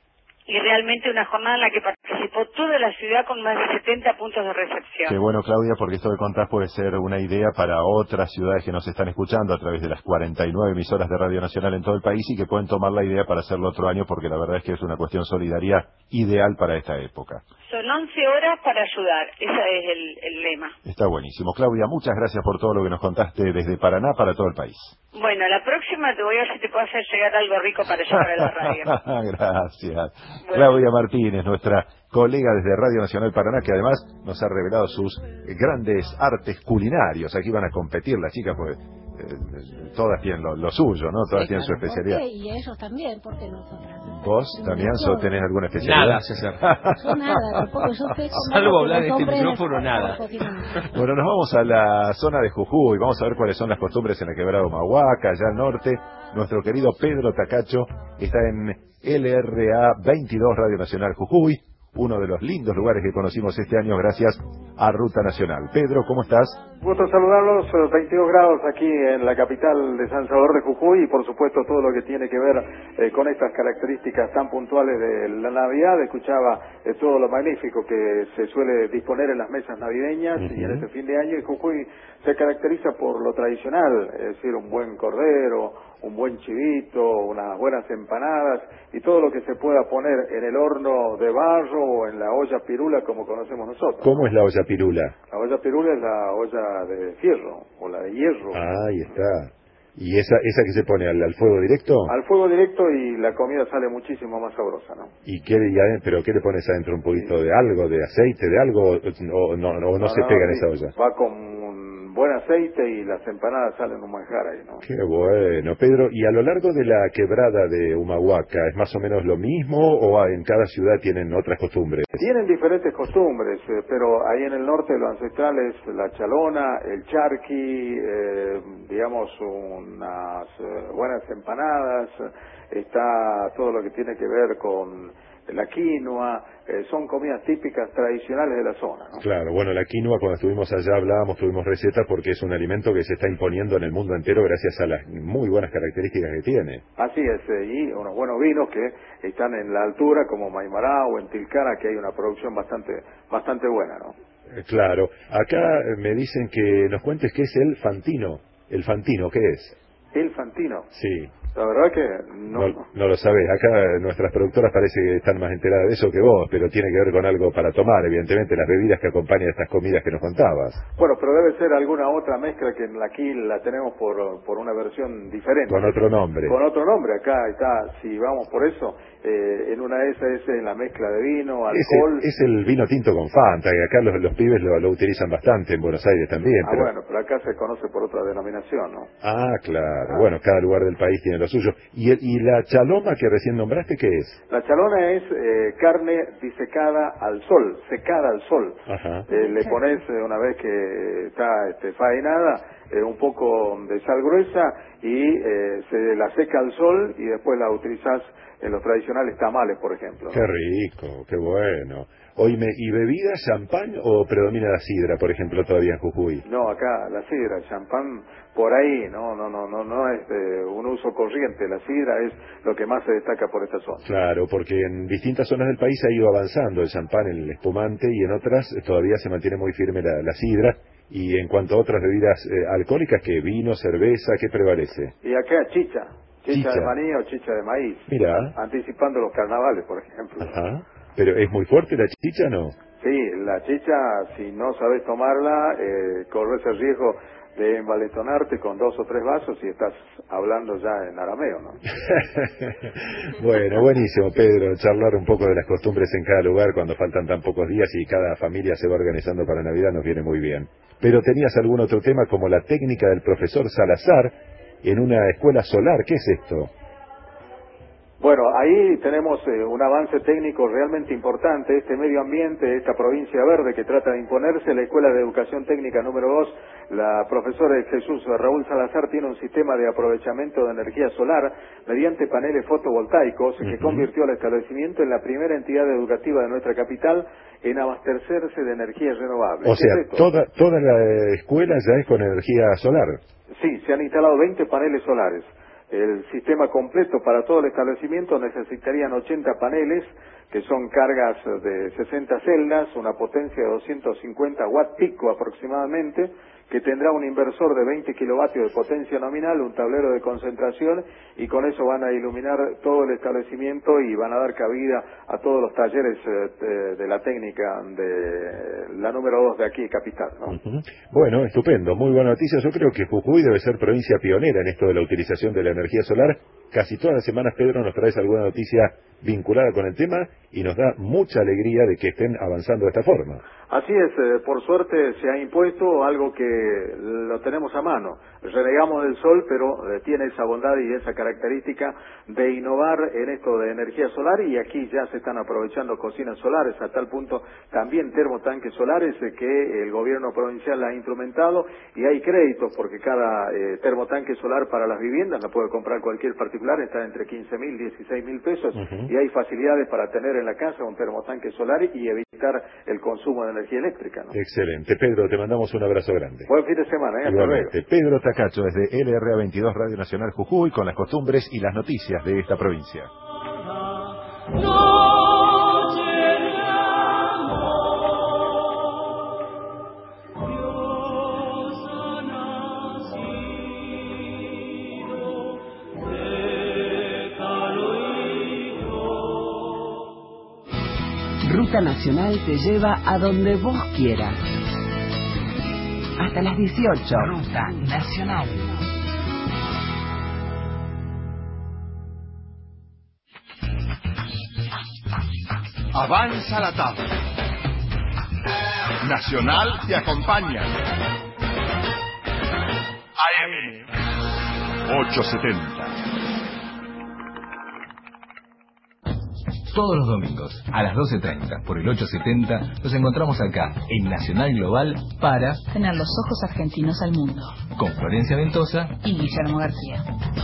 Y realmente una jornada en la que participó toda la ciudad con más de setenta puntos de recepción. Qué bueno, Claudia, porque esto que contás puede ser una idea para otras ciudades que nos están escuchando a través de las cuarenta y nueve emisoras de Radio Nacional en todo el país y que pueden tomar la idea para hacerlo otro año, porque la verdad es que es una cuestión solidaria ideal para esta época. Son once horas para ayudar, ese es el, el lema. Está buenísimo. Claudia, muchas gracias por todo lo que nos contaste desde Paraná para todo el país. Bueno, la próxima te voy a ver si te puedo hacer llegar algo rico para llevar a la radio. Gracias. Bueno. Claudia Martínez, nuestra colega desde Radio Nacional Paraná, que además nos ha revelado sus grandes artes culinarios. Aquí van a competir las chicas, pues eh, todas tienen lo, lo suyo, ¿no? Todas Sí, tienen su claro. especialidad. ¿Por qué? Y ellos también, ¿por qué nosotras? ¿Vos también so, tenés alguna especialidad? Nada, César. Yo nada, tampoco yo sé comer Salvo lo que hablar los en este hombres micrófono, nada. cocinan. Bueno, nos vamos a la zona de Jujuy, vamos a ver cuáles son las costumbres en la quebrada Humahuaca, allá al norte. Nuestro querido Pedro Tacacho está en L R A veintidós Radio Nacional Jujuy, uno de los lindos lugares que conocimos este año gracias a Ruta Nacional. Pedro, ¿cómo estás? Gusto saludarlos, veintidós grados aquí en la capital de San Salvador de Jujuy y por supuesto todo lo que tiene que ver eh, con estas características tan puntuales de la Navidad. Escuchaba eh, todo lo magnífico que se suele disponer en las mesas navideñas. Uh-huh. Y en este fin de año y Jujuy se caracteriza por lo tradicional, es decir, un buen cordero, un buen chivito, unas buenas empanadas y todo lo que se pueda poner en el horno de barro o en la olla pirula como conocemos nosotros. ¿Cómo es la olla pirula? La olla pirula es la olla de fierro o la de hierro. Ah, ahí está. ¿Y esa esa que se pone al, al fuego directo? Al fuego directo y la comida sale muchísimo más sabrosa, ¿no? ¿Y qué, ya, pero qué le pones adentro? ¿Un poquito de algo, de aceite, de algo? ¿O no, no, no, no se pega en esa olla? Va con un buen aceite y las empanadas salen un manjar ahí, ¿no? Qué bueno, Pedro. ¿Y a lo largo de la quebrada de Humahuaca es más o menos lo mismo o en cada ciudad tienen otras costumbres? Tienen diferentes costumbres, eh, pero ahí en el norte lo ancestral es la chalona, el charqui, eh, digamos unas eh, buenas empanadas, está todo lo que tiene que ver con la quinoa, eh, son comidas típicas tradicionales de la zona, ¿no? Claro, bueno, la quinoa cuando estuvimos allá hablábamos, tuvimos recetas porque es un alimento que se está imponiendo en el mundo entero gracias a las muy buenas características que tiene. Así es, eh, y unos buenos vinos que están en la altura como Maimará o en Tilcara, que hay una producción bastante bastante buena, ¿no? Eh, claro, acá me dicen que nos cuentes qué es el fantino. ¿El fantino qué es? El fantino. Sí. La verdad que no, no, no lo sabés. Acá nuestras productoras parece que están más enteradas de eso que vos, pero tiene que ver con algo para tomar, evidentemente, las bebidas que acompañan estas comidas que nos contabas. Bueno, pero debe ser alguna otra mezcla que aquí la tenemos por, por una versión diferente. Con otro nombre. Con otro nombre, acá está, si vamos por eso, eh, en una de esas es en la mezcla de vino, alcohol. Es el, es el vino tinto con Fanta, que acá los, los pibes lo, lo utilizan bastante, en Buenos Aires también. Ah, pero... bueno, pero acá se conoce por otra denominación, ¿no? Ah, claro. Ah. Bueno, cada lugar del país tiene lo suyo. ¿Y, el, y la chaloma que recién nombraste qué es? La chalona es eh, carne disecada al sol, secada al sol. Ajá. Eh, le pones eh, una vez que está este, faenada eh, un poco de sal gruesa y eh, se la seca al sol y después la utilizás en los tradicionales tamales, por ejemplo, ¿no? Qué rico, qué bueno. Oíme, ¿y bebida, champán o predomina la sidra, por ejemplo, todavía en Jujuy? No, acá la sidra, el champán por ahí, no, no, no, no, no es eh, un uso corriente. La sidra es lo que más se destaca por esta zona. Claro, porque en distintas zonas del país ha ido avanzando el champán, el espumante, y en otras todavía se mantiene muy firme la, la sidra. Y en cuanto a otras bebidas eh, alcohólicas, ¿qué? ¿Vino, cerveza, qué prevalece? Y acá chicha, chicha, chicha de maní o chicha de maíz. Mira. Anticipando los carnavales, por ejemplo. Ajá. ¿Pero es muy fuerte la chicha, no? Sí, la chicha, si no sabes tomarla, eh, corres el riesgo de envalentonarte con dos o tres vasos y estás hablando ya en arameo, ¿no? Bueno, buenísimo, Pedro, charlar un poco de las costumbres en cada lugar cuando faltan tan pocos días y cada familia se va organizando para Navidad nos viene muy bien. Pero tenías algún otro tema como la técnica del profesor Salazar en una escuela solar, ¿qué es esto? Bueno, ahí tenemos eh, un avance técnico realmente importante. Este medio ambiente, esta provincia verde que trata de imponerse, la Escuela de Educación Técnica número dos, la profesora de Jesús Raúl Salazar tiene un sistema de aprovechamiento de energía solar mediante paneles fotovoltaicos uh-huh. que convirtió al establecimiento en la primera entidad educativa de nuestra capital en abastecerse de energías renovables. O sea, es toda, toda la escuela ya es con energía solar. Sí, se han instalado veinte paneles solares. El sistema completo para todo el establecimiento necesitarían ochenta paneles, que son cargas de sesenta celdas, una potencia de doscientos cincuenta watt pico aproximadamente, que tendrá un inversor de veinte kilovatios de potencia nominal, un tablero de concentración, y con eso van a iluminar todo el establecimiento y van a dar cabida a todos los talleres eh, de, de la técnica de la número dos de aquí, Capital, ¿no? Uh-huh. Bueno, estupendo, muy buena noticia. Yo creo que Jujuy debe ser provincia pionera en esto de la utilización de la energía solar. Casi todas las semanas, Pedro, nos traes alguna noticia vinculada con el tema y nos da mucha alegría de que estén avanzando de esta forma. Así es, eh, por suerte se ha impuesto algo que lo tenemos a mano. Renegamos del sol, pero eh, tiene esa bondad y esa característica de innovar en esto de energía solar, y aquí ya se están aprovechando cocinas solares, a tal punto también termotanques solares eh, que el gobierno provincial ha instrumentado, y hay créditos porque cada eh, termotanque solar para las viviendas la puede comprar cualquier particular, está entre quince mil, dieciséis mil pesos, uh-huh. y hay facilidades para tener en la casa un termotanque solar y evitar el consumo de energía eléctrica, ¿no? Excelente. Pedro, te mandamos un abrazo grande. Buen fin de semana, ¿eh? Igualmente. Pedro Tacacho desde L R A veintidós Radio Nacional Jujuy con las costumbres y las noticias de esta provincia. Ruta Nacional te lleva a donde vos quieras. Hasta las dieciocho. Ruta Nacional. Avanza la tabla. Nacional te acompaña. A M ochocientos setenta. Todos los domingos, a las doce treinta, por el ochocientos setenta, nos encontramos acá, en Nacional Global, para tener los ojos argentinos al mundo. Con Florencia Ventosa y Guillermo García.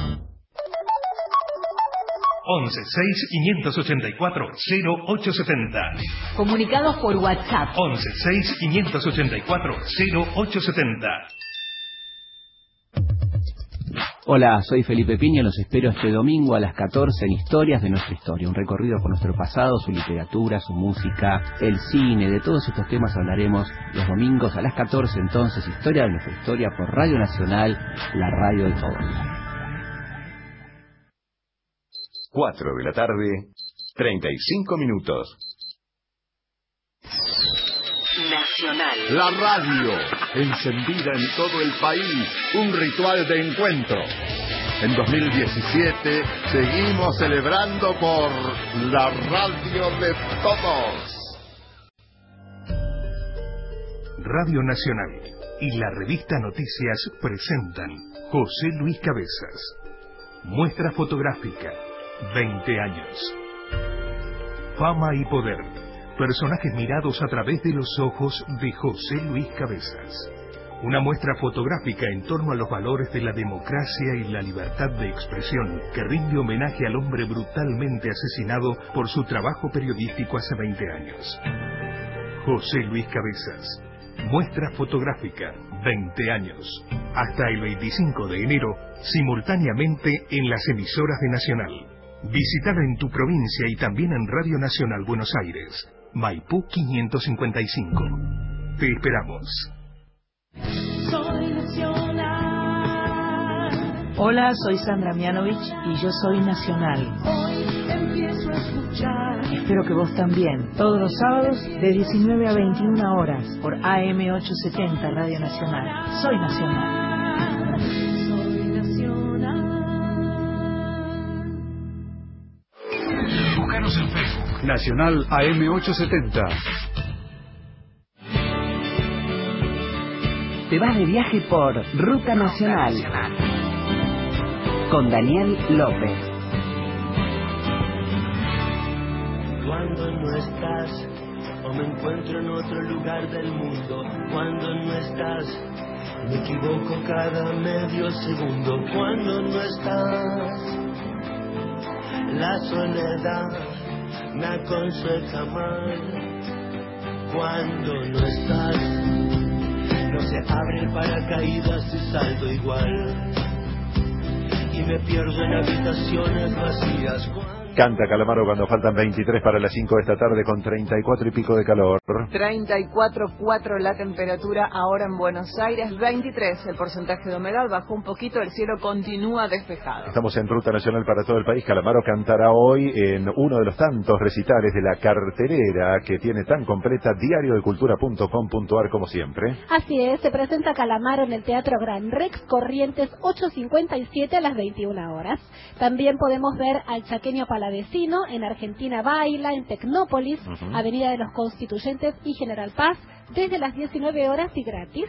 once seis quinientos ochenta y cuatro cero ocho setenta. Comunicados por WhatsApp. once seis quinientos ochenta y cuatro cero ocho setenta. Hola, soy Felipe Piña, los espero este domingo a las catorce en Historias de Nuestra Historia, un recorrido por nuestro pasado, su literatura, su música, el cine, de todos estos temas hablaremos los domingos a las catorce, entonces Historia de Nuestra Historia por Radio Nacional, la radio de todos. cuatro de la tarde, treinta y cinco minutos. Nacional. La radio, encendida en todo el país, un ritual de encuentro. En dos mil diecisiete seguimos celebrando por la radio de todos. Radio Nacional y la revista Noticias presentan José Luis Cabezas. Muestra fotográfica, veinte años. Fama y poder. Personajes mirados a través de los ojos de José Luis Cabezas. Una muestra fotográfica en torno a los valores de la democracia y la libertad de expresión que rinde homenaje al hombre brutalmente asesinado por su trabajo periodístico hace veinte años. José Luis Cabezas. Muestra fotográfica, veinte años. Hasta el veinticinco de enero, simultáneamente en las emisoras de Nacional. Visítala en tu provincia y también en Radio Nacional Buenos Aires. Maipú quinientos cincuenta y cinco. Te esperamos. Soy nacional. Hola, soy Sandra Mianovich y yo soy nacional. Hoy empiezo a escuchar. Espero que vos también. Todos los sábados de diecinueve a veintiuna horas por A M ochocientos setenta Radio Nacional. Soy nacional. Soy nacional. Búscanos en Facebook. Nacional A M ochocientos setenta. Te vas de viaje por Ruta Nacional con Daniel López. cuando no estás, o me encuentro en otro lugar del mundo, cuando no estás, me equivoco cada medio segundo, cuando no estás, la soledad me aconseja mal, cuando no estás, no se abre el paracaídas y salto igual, y me pierdo en habitaciones vacías. Canta Calamaro cuando faltan veintitrés para las cinco de esta tarde con treinta y cuatro y pico de calor. treinta y cuatro punto cuatro la temperatura ahora en Buenos Aires, veintitrés el porcentaje de humedad, bajó un poquito, el cielo continúa despejado. Estamos en ruta nacional para todo el país. Calamaro cantará hoy en uno de los tantos recitales de la cartelera que tiene tan completa, diario de cultura punto com punto ar como siempre. Así es, se presenta Calamaro en el Teatro Gran Rex, Corrientes ocho cincuenta y siete a las veintiuna horas. También podemos ver al chaqueño Palavecino en Argentina Baila, en Tecnópolis, uh-huh. Avenida de los Constituyentes y General Paz, desde las diecinueve horas y gratis.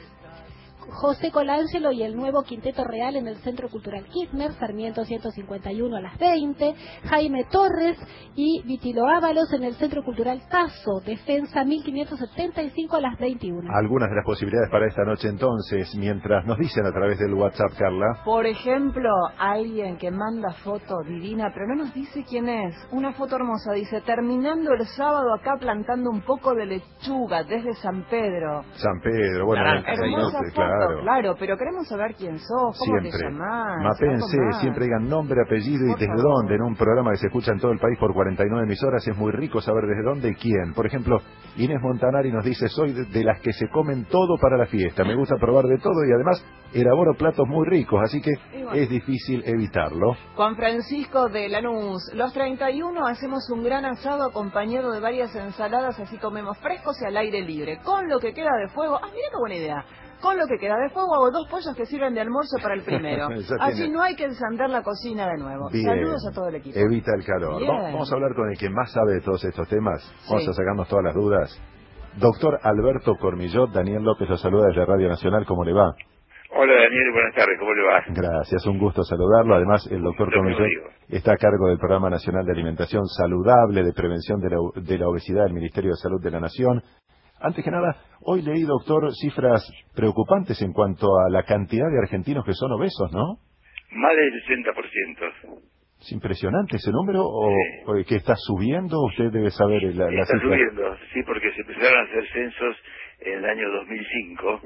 José Colangelo y el nuevo Quinteto Real en el Centro Cultural Kirchner, Sarmiento ciento cincuenta y uno a las veinte, Jaime Torres y Vitilo Ábalos en el Centro Cultural Tazo, Defensa mil quinientos setenta y cinco a las veintiuna. Algunas de las posibilidades para esta noche entonces, mientras nos dicen a través del WhatsApp, Carla. Por ejemplo, alguien que manda foto divina, pero no nos dice quién es, una foto hermosa, dice, terminando el sábado acá plantando un poco de lechuga desde San Pedro. San Pedro, bueno, Naranja, hermosa foto. Claro. Claro, pero queremos saber quién sos, cómo siempre. te llamás. Mapense, siempre digan nombre, apellido por y desde favor. dónde. En un programa que se escucha en todo el país por cuarenta y nueve emisoras es muy rico saber desde dónde y quién. Por ejemplo, Inés Montanari nos dice, soy de, de las que se comen todo para la fiesta. Me gusta probar de todo y además elaboro platos muy ricos, así que bueno, es difícil evitarlo. Juan Francisco de Lanús, los treinta y uno hacemos un gran asado acompañado de varias ensaladas, así comemos frescos y al aire libre. Con lo que queda de fuego, ah, mira qué buena idea. Con lo que queda de fuego hago dos pollos que sirven de almuerzo para el primero. Así tiene... no hay que encender la cocina de nuevo. Bien. Saludos a todo el equipo. Evita el calor. Bien. Vamos a hablar con el que más sabe de todos estos temas. Vamos sí. a sacarnos todas las dudas. Doctor Alberto Cormillot, Daniel López lo saluda desde Radio Nacional. ¿Cómo le va? Hola Daniel, buenas tardes. ¿Cómo le va? Gracias, un gusto saludarlo. Además, el doctor Cormillot está a cargo del Programa Nacional de Alimentación Saludable, de Prevención de la, de la Obesidad del Ministerio de Salud de la Nación. Antes que nada, hoy leí, doctor, cifras preocupantes en cuanto a la cantidad de argentinos que son obesos, ¿no? Más del sesenta por ciento. ¿Es impresionante ese número o, sí. o que está subiendo? Usted debe saber la, la está cifra. Está subiendo, sí, porque se empezaron a hacer censos en el año dos mil cinco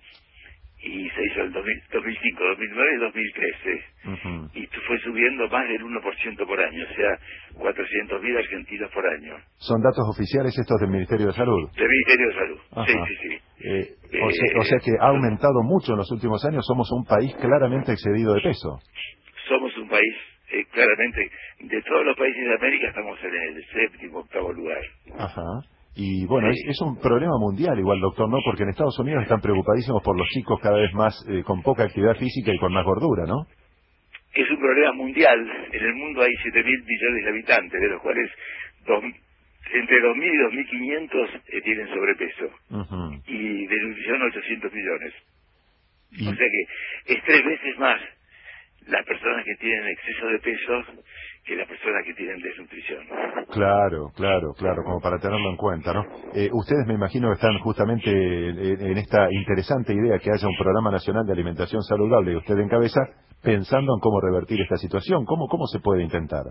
y se hizo el dos mil, dos mil cinco, dos mil nueve y dos mil trece. Uh-huh. Y fue subiendo más del uno por ciento por año, o sea, cuatrocientos mil argentinos por año. ¿Son datos oficiales estos del Ministerio de Salud? Del Ministerio de Salud, Ajá. sí, sí, sí. Eh, eh, o, sea, o sea que ha aumentado mucho en los últimos años, somos un país claramente excedido de peso. Somos un país, eh, claramente, de todos los países de América estamos en el séptimo, octavo lugar. Ajá. Y bueno, sí. es, es un problema mundial igual, doctor, ¿no? Porque en Estados Unidos están preocupadísimos por los chicos cada vez más eh, con poca actividad física y con más gordura, ¿no? Es un problema mundial. En el mundo hay siete mil millones de habitantes, de los cuales dos, entre dos mil y dos mil quinientos eh, tienen sobrepeso. Uh-huh. Y de nutrición ochocientos millones. ¿Y? O sea que es tres veces más las personas que tienen exceso de peso que las personas que tienen desnutrición. Claro, claro, claro, como para tenerlo en cuenta, ¿no? Eh, ustedes me imagino que están justamente en, en esta interesante idea que haya un programa nacional de alimentación saludable y usted encabeza pensando en cómo revertir esta situación. ¿Cómo, cómo se puede intentar?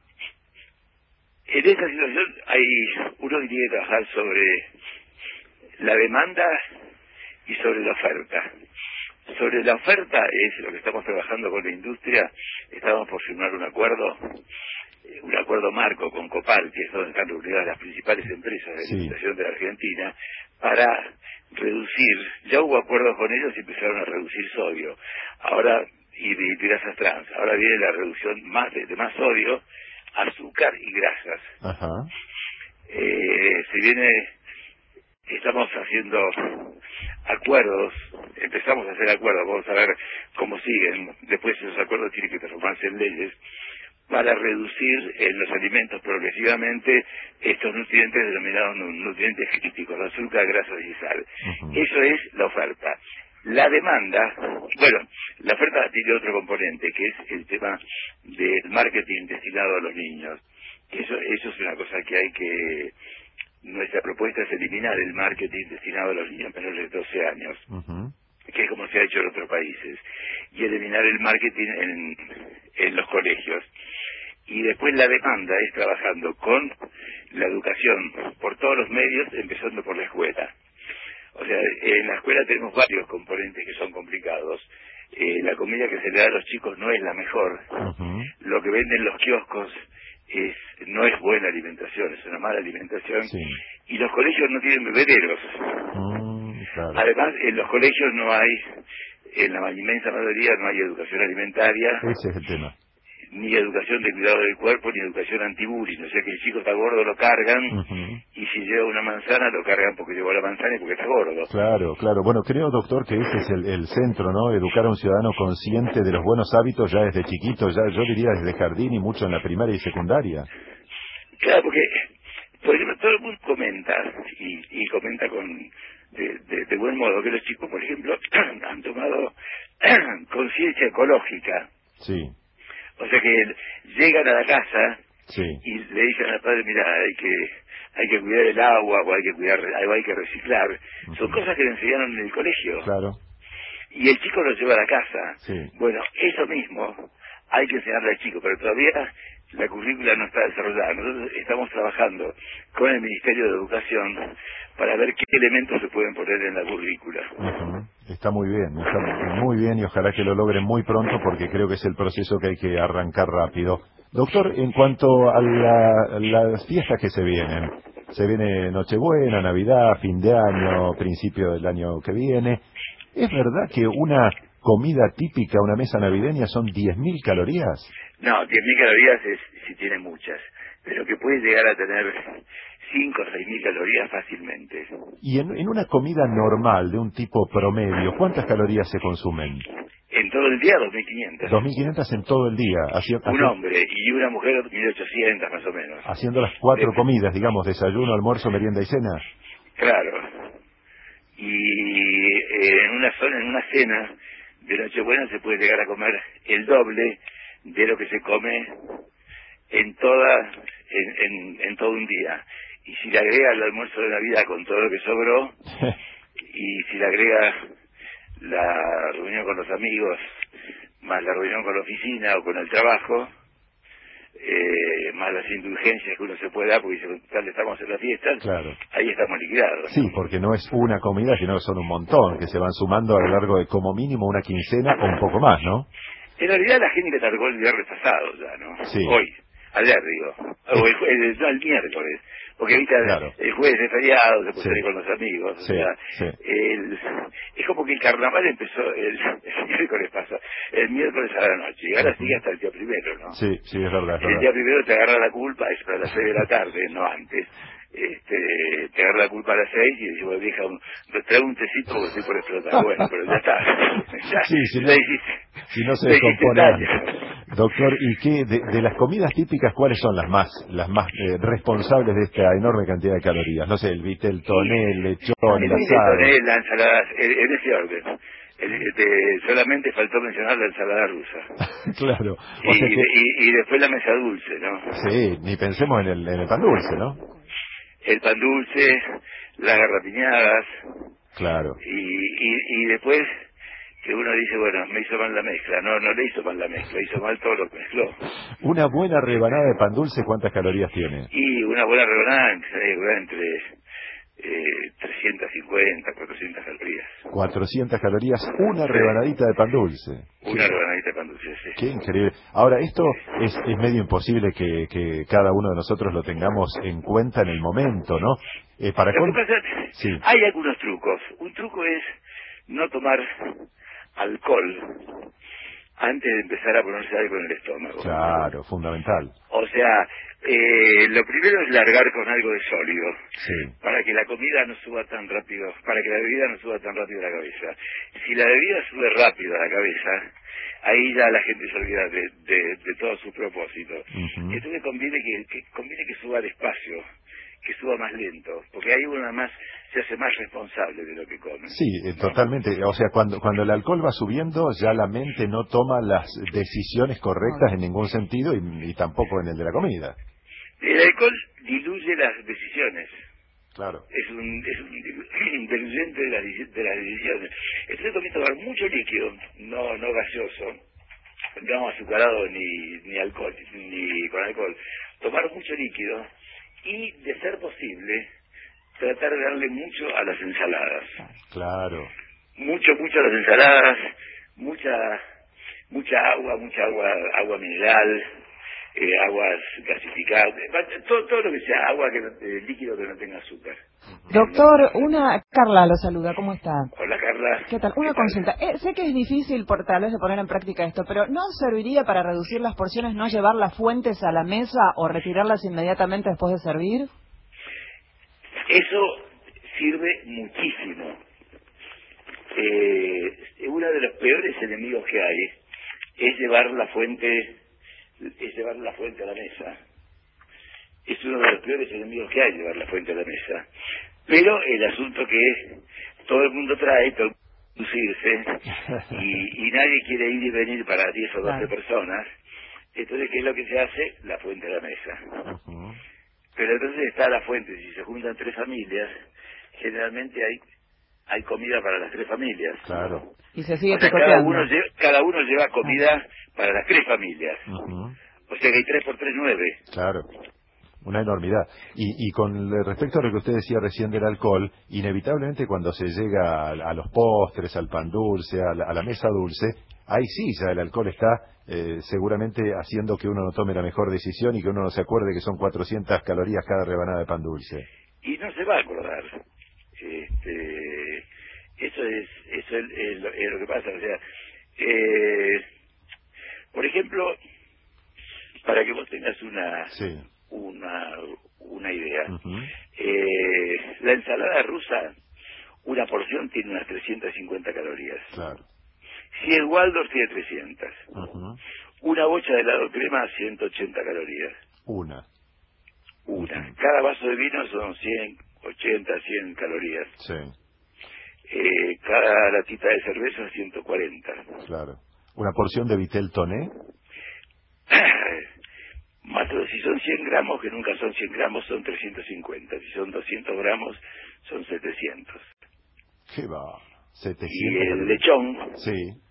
En esta situación hay uno que tiene que trabajar sobre la demanda y sobre la oferta. Sobre la oferta es lo que estamos trabajando con la industria. Estamos por firmar un acuerdo, un acuerdo marco con Copal, que es donde están reunidas las principales empresas de alimentación sí. de la Argentina, para reducir, ya hubo acuerdos con ellos y empezaron a reducir sodio, ahora y, y grasas trans, ahora viene la reducción más de, de más sodio, azúcar y grasas. Ajá. Eh, se viene, estamos haciendo acuerdos, empezamos a hacer acuerdos, vamos a ver cómo siguen, después esos acuerdos tienen que transformarse en leyes, para reducir en los alimentos progresivamente estos nutrientes denominados nutrientes críticos, azúcar, grasas y sal. Uh-huh. Eso es la oferta. La demanda, bueno, la oferta tiene otro componente, que es el tema del marketing destinado a los niños. Eso eso es una cosa que hay que... Nuestra propuesta es eliminar el marketing destinado a los niños menores de doce años, uh-huh. que es como se ha hecho en otros países, y eliminar el marketing en, en los colegios. Y después la demanda es trabajando con la educación por todos los medios, empezando por la escuela. O sea, en la escuela tenemos varios componentes que son complicados. Eh, la comida que se le da a los chicos no es la mejor. Uh-huh. Lo que venden los kioscos es no es buena alimentación, es una mala alimentación. Sí. Y los colegios no tienen bebederos. Mm, claro. Además, en los colegios no hay, en la inmensa mayoría no hay educación alimentaria. Ese es el tema. Ni educación de cuidado del cuerpo, ni educación anti-bullying. O sea que el chico está gordo, lo cargan, uh-huh. y si lleva una manzana, lo cargan porque llevó la manzana y porque está gordo. Claro, claro. Bueno, creo, doctor, que ese es el, el centro, ¿no? Educar a un ciudadano consciente de los buenos hábitos ya desde chiquito, ya yo diría desde jardín y mucho en la primaria y secundaria. Claro, porque, por ejemplo, todo el mundo comenta, y, y comenta con de, de, de buen modo, que los chicos, por ejemplo, han tomado conciencia ecológica. Sí. O sea que llegan a la casa, sí. y le dicen al padre, mira, hay que hay que cuidar el agua, o hay que cuidar, o hay que reciclar. Uh-huh. Son cosas que le enseñaron en el colegio. Claro. Y el chico lo lleva a la casa. Sí. Bueno, eso mismo hay que enseñarle al chico, pero todavía la currícula no está desarrollada. Nosotros estamos trabajando con el Ministerio de Educación para ver qué elementos se pueden poner en la currícula. Uh-huh. Está muy bien, está muy bien y ojalá que lo logren muy pronto porque creo que es el proceso que hay que arrancar rápido. Doctor, en cuanto a, la, a las fiestas que se vienen, se viene Nochebuena, Navidad, fin de año, principio del año que viene, ¿es verdad que una comida típica, una mesa navideña son diez mil calorías? No, diez mil calorías es si tiene muchas, pero que puede llegar a tener cinco o seis mil calorías fácilmente. Y en, en una comida normal, de un tipo promedio, ¿cuántas calorías se consumen? En todo el día, dos mil quinientas. dos mil quinientas en todo el día. Haci- un haci- hombre y una mujer, mil ochocientas más o menos. Haciendo las cuatro de... comidas, digamos, desayuno, almuerzo, merienda y cena. Claro. Y eh, en una zona, en una cena de Nochebuena se puede llegar a comer el doble de lo que se come en toda en, en, en todo un día. Y si le agrega el almuerzo de Navidad con todo lo que sobró, y si le agrega la reunión con los amigos, más la reunión con la oficina o con el trabajo, eh, más las indulgencias que uno se puede dar, porque si tal estamos en la fiesta, claro. Ahí estamos liquidados. Sí, porque no es una comida, sino que son un montón, que se van sumando a lo largo de como mínimo una quincena o un poco más, ¿no? En realidad la gente largó el viernes pasado ya, ¿no? Sí. Hoy, ayer digo, o el, el, no, el miércoles, porque ahorita claro. el jueves es feriado, se puede sí. salir con los amigos, sí. o sea, sí. el, es como que el carnaval empezó el, el miércoles pasado, el miércoles a la noche, y ahora uh-huh. sigue hasta el día primero, ¿no? Sí, sí, es verdad. Es el verdad. día primero te agarra la culpa, es para las seis de la tarde, no antes. Este, te agarra la culpa a las seis y decimos, vieja, un, trae un tecito porque estoy por explotar. Bueno, pero ya está. Ya, sí, si, ya no, hiciste, si no se descompone. Doctor, ¿y qué de, de las comidas típicas cuáles son las más las más eh, responsables de esta enorme cantidad de calorías? No sé, el vitel toné, el lechón, el asado. El toné, la ensalada, en ese orden. El, este, solamente faltó mencionar la ensalada rusa. Claro. O y, sea que... y, y después la mesa dulce, ¿no? Sí, ni pensemos en el, en el pan dulce, ¿no? El pan dulce, las garrapiñadas. Claro. Y, y, y después que uno dice, bueno, me hizo mal la mezcla. No, no le hizo mal la mezcla, hizo mal todo lo que mezcló. Una buena rebanada de pan dulce, ¿cuántas calorías tiene? Y una buena rebanada entre, entre eh, trescientas cincuenta, cuatrocientas calorías. cuatrocientas calorías, una sí. rebanadita de pan dulce. Una sí. rebanadita de pan dulce, sí. Qué increíble. Ahora, esto es, es medio imposible que, que cada uno de nosotros lo tengamos en cuenta en el momento, ¿no? Eh, para lo con... que pasa, sí. Hay algunos trucos. Un truco es no tomar alcohol antes de empezar a ponerse algo en el estómago. Claro, fundamental. O sea, eh, lo primero es largar con algo de sólido, sí. para que la comida no suba tan rápido, para que la bebida no suba tan rápido a la cabeza. Si la bebida sube rápido a la cabeza, ahí ya la gente se olvida de, de, de todo su propósito. Uh-huh. Entonces conviene que, que, conviene que suba despacio, que suba más lento, porque ahí uno además se hace más responsable de lo que come. Sí, eh, totalmente. O sea, cuando cuando el alcohol va subiendo, ya la mente no toma las decisiones correctas en ningún sentido y, y tampoco en el de la comida. El alcohol diluye las decisiones. Claro. Es un, es un diluyente de las, de las decisiones. Entonces comienza a tomar mucho líquido, no no gaseoso, no azucarado ni, ni alcohol, ni con alcohol. Tomar mucho líquido y, de ser posible, tratar de darle mucho a las ensaladas. Claro. Mucho, mucho a las ensaladas, mucha mucha agua, mucha agua agua mineral, eh, aguas gasificadas, todo, todo lo que sea agua, que no, eh, líquido que no tenga azúcar. Doctor, una Carla lo saluda, ¿cómo está? Hola Carla. ¿Qué tal? Una consulta. Eh, sé que es difícil por tal vez de poner en práctica esto, pero ¿no serviría para reducir las porciones no llevar las fuentes a la mesa o retirarlas inmediatamente después de servir? Eso sirve muchísimo. Eh, uno de los peores enemigos que hay es llevar la fuente es llevar la fuente a la mesa. Es uno de los peores enemigos que hay, llevar la fuente a la mesa. Pero el asunto que todo el mundo trae, todo el mundo irse, y, y nadie quiere ir y venir para diez o doce personas, entonces, ¿qué es lo que se hace? La fuente a la mesa. Uh-huh. Pero entonces está la fuente, si se juntan tres familias, generalmente hay hay comida para las tres familias. Claro. Y se sigue o sea, cada uno, lleva, cada uno lleva comida ah. para las tres familias. Uh-huh. O sea que hay tres por tres, nueve. Claro. Una enormidad. Y, y con respecto a lo que usted decía recién del alcohol, inevitablemente cuando se llega a, a los postres, al pan dulce, a la, a la mesa dulce, ahí sí ya el alcohol está eh, seguramente haciendo que uno no tome la mejor decisión y que uno no se acuerde que son cuatrocientas calorías cada rebanada de pan dulce. Y no se va a acordar. Este, eso es eso es, es, lo, es lo que pasa. O sea, eh, por ejemplo, para que vos tengas una... Sí. una una idea. Uh-huh. Eh, la ensalada rusa, una porción tiene unas trescientas cincuenta calorías. Claro. Si el Waldorf tiene trescientas. Uh-huh. Una bocha de helado crema, ciento ochenta calorías. Una. Una. Uh-huh. Cada vaso de vino son cien, ochenta, cien calorías. Sí. Eh, cada latita de cerveza, ciento cuarenta. Claro. Una porción de vitel toné. Más o si son cien gramos, que nunca son cien gramos, son trescientos cincuenta. Si son doscientos gramos, son setecientos. ¿Qué va? setecientos. Y el calorías. lechón, sí.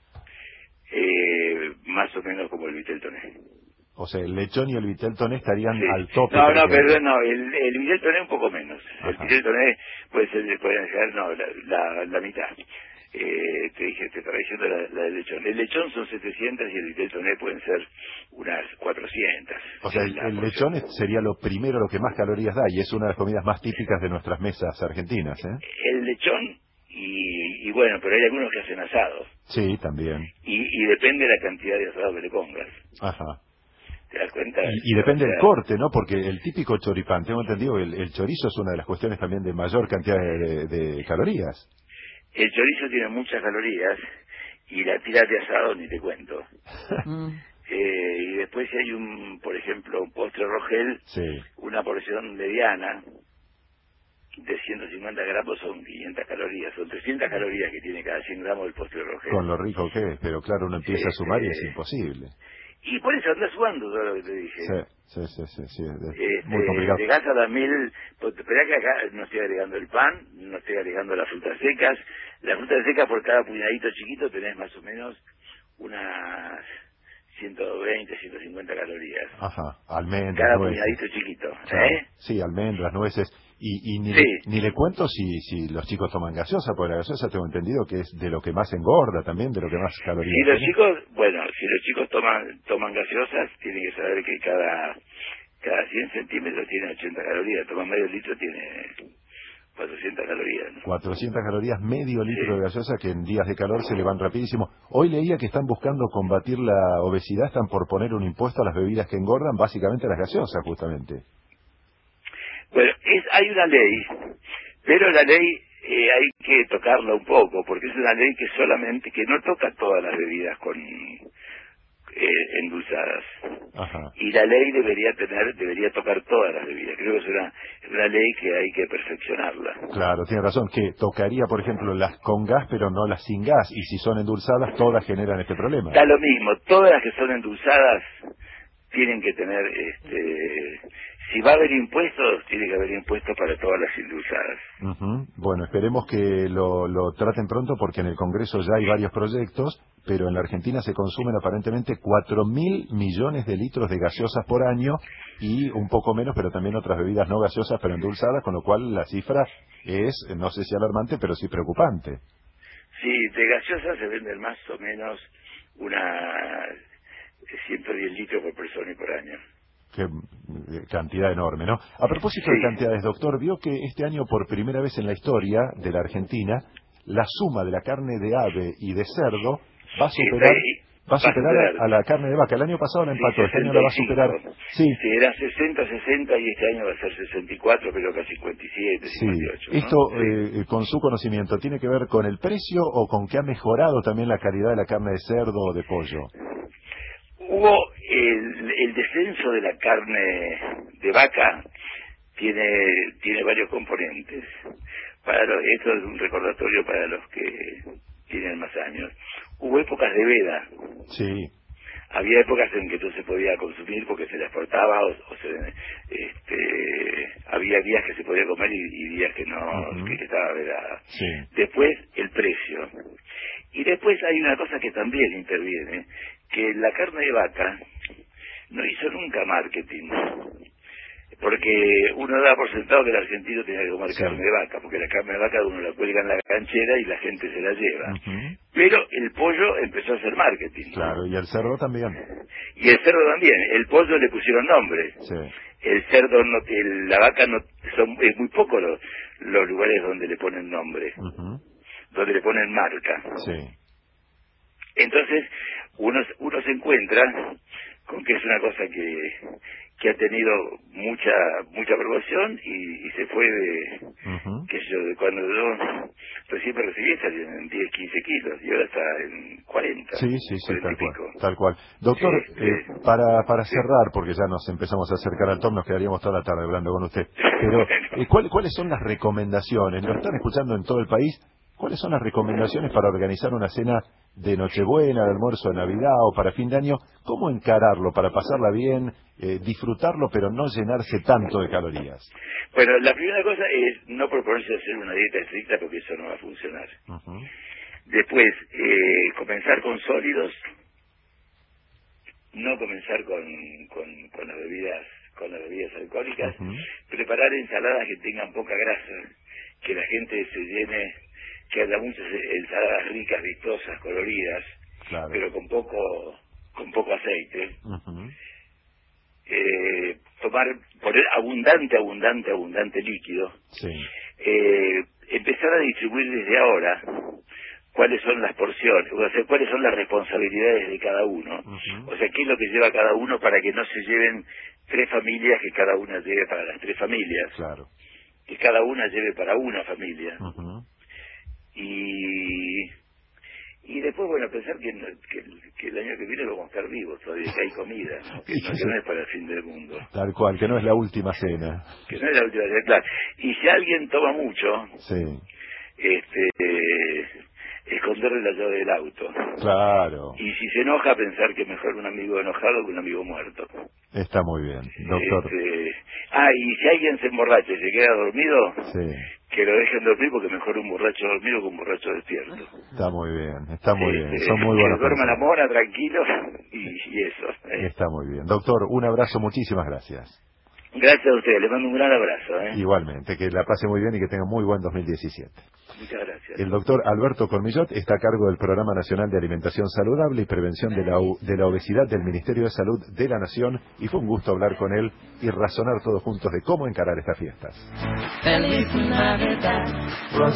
eh, más o menos como el vitel toné. O sea, el lechón y el vitel toné estarían Sí. al tope. No, no, perdón, no, el, el vitel toné un poco menos. Ajá. El vitel toné puede ser, pueden ser, no, la, la, la mitad. Eh, te dije, te estaba diciendo la, la del lechón. El lechón son setecientas y el vitel toné pueden ser unas cuatrocientas. O sea, el, el lechón es, sería lo primero, lo que más calorías da, y es una de las comidas más típicas de nuestras mesas argentinas, ¿eh? El lechón, y, y bueno, pero hay algunos que hacen asado. Sí, también. Y, y depende de la cantidad de asado que le pongas. Ajá. ¿Te das cuenta? Y, y depende del corte, ¿no? Porque el típico choripán, tengo entendido que el, el chorizo es una de las cuestiones también de mayor cantidad de, de, de calorías. El chorizo tiene muchas calorías y la tira de asado ni te cuento. eh, y después si hay un, por ejemplo, un postre rogel, sí. una porción mediana de ciento cincuenta gramos son quinientas calorías, son trescientas calorías que tiene cada cien gramos el postre rogel. Con lo rico que es, pero claro, uno empieza sí, a sumar eh, y es imposible. Y por eso andas sumando todo lo que te dije. Sí, sí, sí, sí, sí es este, muy complicado. Llegás a las mil, pues, esperá que acá no estoy agregando el pan, no estoy agregando las frutas secas. Las frutas secas por cada puñadito chiquito tenés más o menos unas ciento veinte, ciento cincuenta calorías. Ajá, almendras, cada nueces. puñadito chiquito, Claro. ¿eh? Sí, almendras, nueces. Y, y ni, sí. le, ni le cuento si, si los chicos toman gaseosa, porque la gaseosa tengo entendido que es de lo que más engorda también, de lo que más calorías Si los tiene. chicos, bueno, si los chicos toman toman gaseosas, tienen que saber que cada cada cien centímetros tiene ochenta calorías. Toman medio litro, tiene cuatrocientas calorías, ¿no? cuatrocientas calorías, medio litro sí. de gaseosa que en días de calor se le van rapidísimo. Hoy leía que están buscando combatir la obesidad, están por poner un impuesto a las bebidas que engordan, básicamente a las gaseosas, justamente. Bueno, es, hay una ley, pero la ley eh, hay que tocarla un poco, porque es una ley que solamente, que no toca todas las bebidas con eh, endulzadas. Ajá. Y la ley debería tener, debería tocar todas las bebidas. Creo que es una, una ley que hay que perfeccionarla. Claro, tiene razón, que tocaría, por ejemplo, las con gas, pero no las sin gas, y si son endulzadas, todas generan este problema. Da lo mismo, todas las que son endulzadas tienen que tener, este, si va a haber impuestos, tiene que haber impuestos para todas las indulsadas. Uh-huh. Bueno, esperemos que lo, lo traten pronto porque en el Congreso ya hay varios proyectos, pero en la Argentina se consumen aparentemente cuatro mil millones de litros de gaseosas por año y un poco menos, pero también otras bebidas no gaseosas pero endulzadas, con lo cual la cifra es, no sé si alarmante, pero sí preocupante. Sí, de gaseosas se venden más o menos una ciento diez litros por persona y por año. Qué cantidad enorme, ¿no? A propósito sí. de cantidades, doctor, vio que este año por primera vez en la historia de la Argentina, la suma de la carne de ave y de cerdo va a superar, va a superar a, a la carne de vaca. El año pasado la empató, sí, este año la va a superar. Sí, sí, era sesenta sesenta y este año va a ser sesenta y cuatro, pero casi cincuenta y siete, cincuenta y ocho. Sí. Esto, ¿no? eh, con su conocimiento, ¿tiene que ver con el precio o con que ha mejorado también la calidad de la carne de cerdo o de pollo? Hubo el, el descenso de la carne de vaca, tiene tiene varios componentes. Para los, esto es un recordatorio para los que tienen más años. Hubo épocas de veda. Sí. Había épocas en que no se podía consumir porque se la exportaba o, o se, este, había días que se podía comer y, y días que no, uh-huh. que estaba vedada. Sí. Después el precio. Y después hay una cosa que también interviene, que la carne de vaca no hizo nunca marketing, porque uno da por sentado que el argentino tenía que comer sí. carne de vaca, porque la carne de vaca uno la cuelga en la canchera y la gente se la lleva. Uh-huh. Pero el pollo empezó a hacer marketing. Claro, y el cerdo también. Y el cerdo también. El pollo le pusieron nombre. Sí. El cerdo, no, el, la vaca, no son es muy poco los, los lugares donde le ponen nombre, uh-huh. donde le ponen marca. Sí. Entonces, uno, uno se encuentra con que es una cosa que, que ha tenido mucha mucha aprobación y, y se fue de, uh-huh. que yo, de cuando yo recién me recibí salió en diez, quince kilos y ahora está en cuarenta. Sí, sí, sí, tal cual, tal cual. Doctor, eh, eh, para, para sí. cerrar, porque ya nos empezamos a acercar al top, nos quedaríamos toda la tarde hablando con usted, pero eh, ¿cuál, ¿cuáles son las recomendaciones? ¿Lo están escuchando en todo el país? ¿Cuáles son las recomendaciones para organizar una cena de Nochebuena, de almuerzo de Navidad o para fin de año? ¿Cómo encararlo para pasarla bien, eh, disfrutarlo, pero no llenarse tanto de calorías? Bueno, la primera cosa es no proponerse hacer una dieta estricta porque eso no va a funcionar. Uh-huh. Después, eh, comenzar con sólidos, no comenzar con, con, con las bebidas con las bebidas alcohólicas, uh-huh. preparar ensaladas que tengan poca grasa, que la gente se llene, que haya muchas ensaladas ricas, vistosas, coloridas, claro. pero con poco con poco aceite. Uh-huh. Eh, tomar, poner abundante, abundante, abundante líquido. Sí. Eh, empezar a distribuir desde ahora cuáles son las porciones, o sea, cuáles son las responsabilidades de cada uno. Uh-huh. O sea, qué es lo que lleva cada uno para que no se lleven tres familias, que cada una lleve para las tres familias. Claro. Que cada una lleve para una familia. Uh-huh. Y y después, bueno, pensar que, que, que el año que viene vamos a estar vivos todavía, que hay comida, que no, que no es para el fin del mundo. Tal cual, que no es la última cena. Que no es la última cena, claro. Y si alguien toma mucho, sí. este eh, esconderle la llave del auto. Claro. Y si se enoja, pensar que mejor un amigo enojado que un amigo muerto. Está muy bien, doctor. Este, ah, y si alguien se emborracha y se queda dormido, sí. que lo dejen dormir porque mejor un borracho dormido que un borracho despierto. Está muy bien, está muy este, bien. Son muy buenos. Que duerma la mona tranquilo y, y eso. Eh. Está muy bien. Doctor, un abrazo, muchísimas gracias. Gracias a ustedes, les mando un gran abrazo. ¿eh? Igualmente, que la pase muy bien y que tenga muy buen dos mil diecisiete. Muchas gracias. El doctor Alberto Cormillot está a cargo del Programa Nacional de Alimentación Saludable y Prevención de la, de la Obesidad del Ministerio de Salud de la Nación y fue un gusto hablar con él y razonar todos juntos de cómo encarar estas fiestas. Feliz Navidad.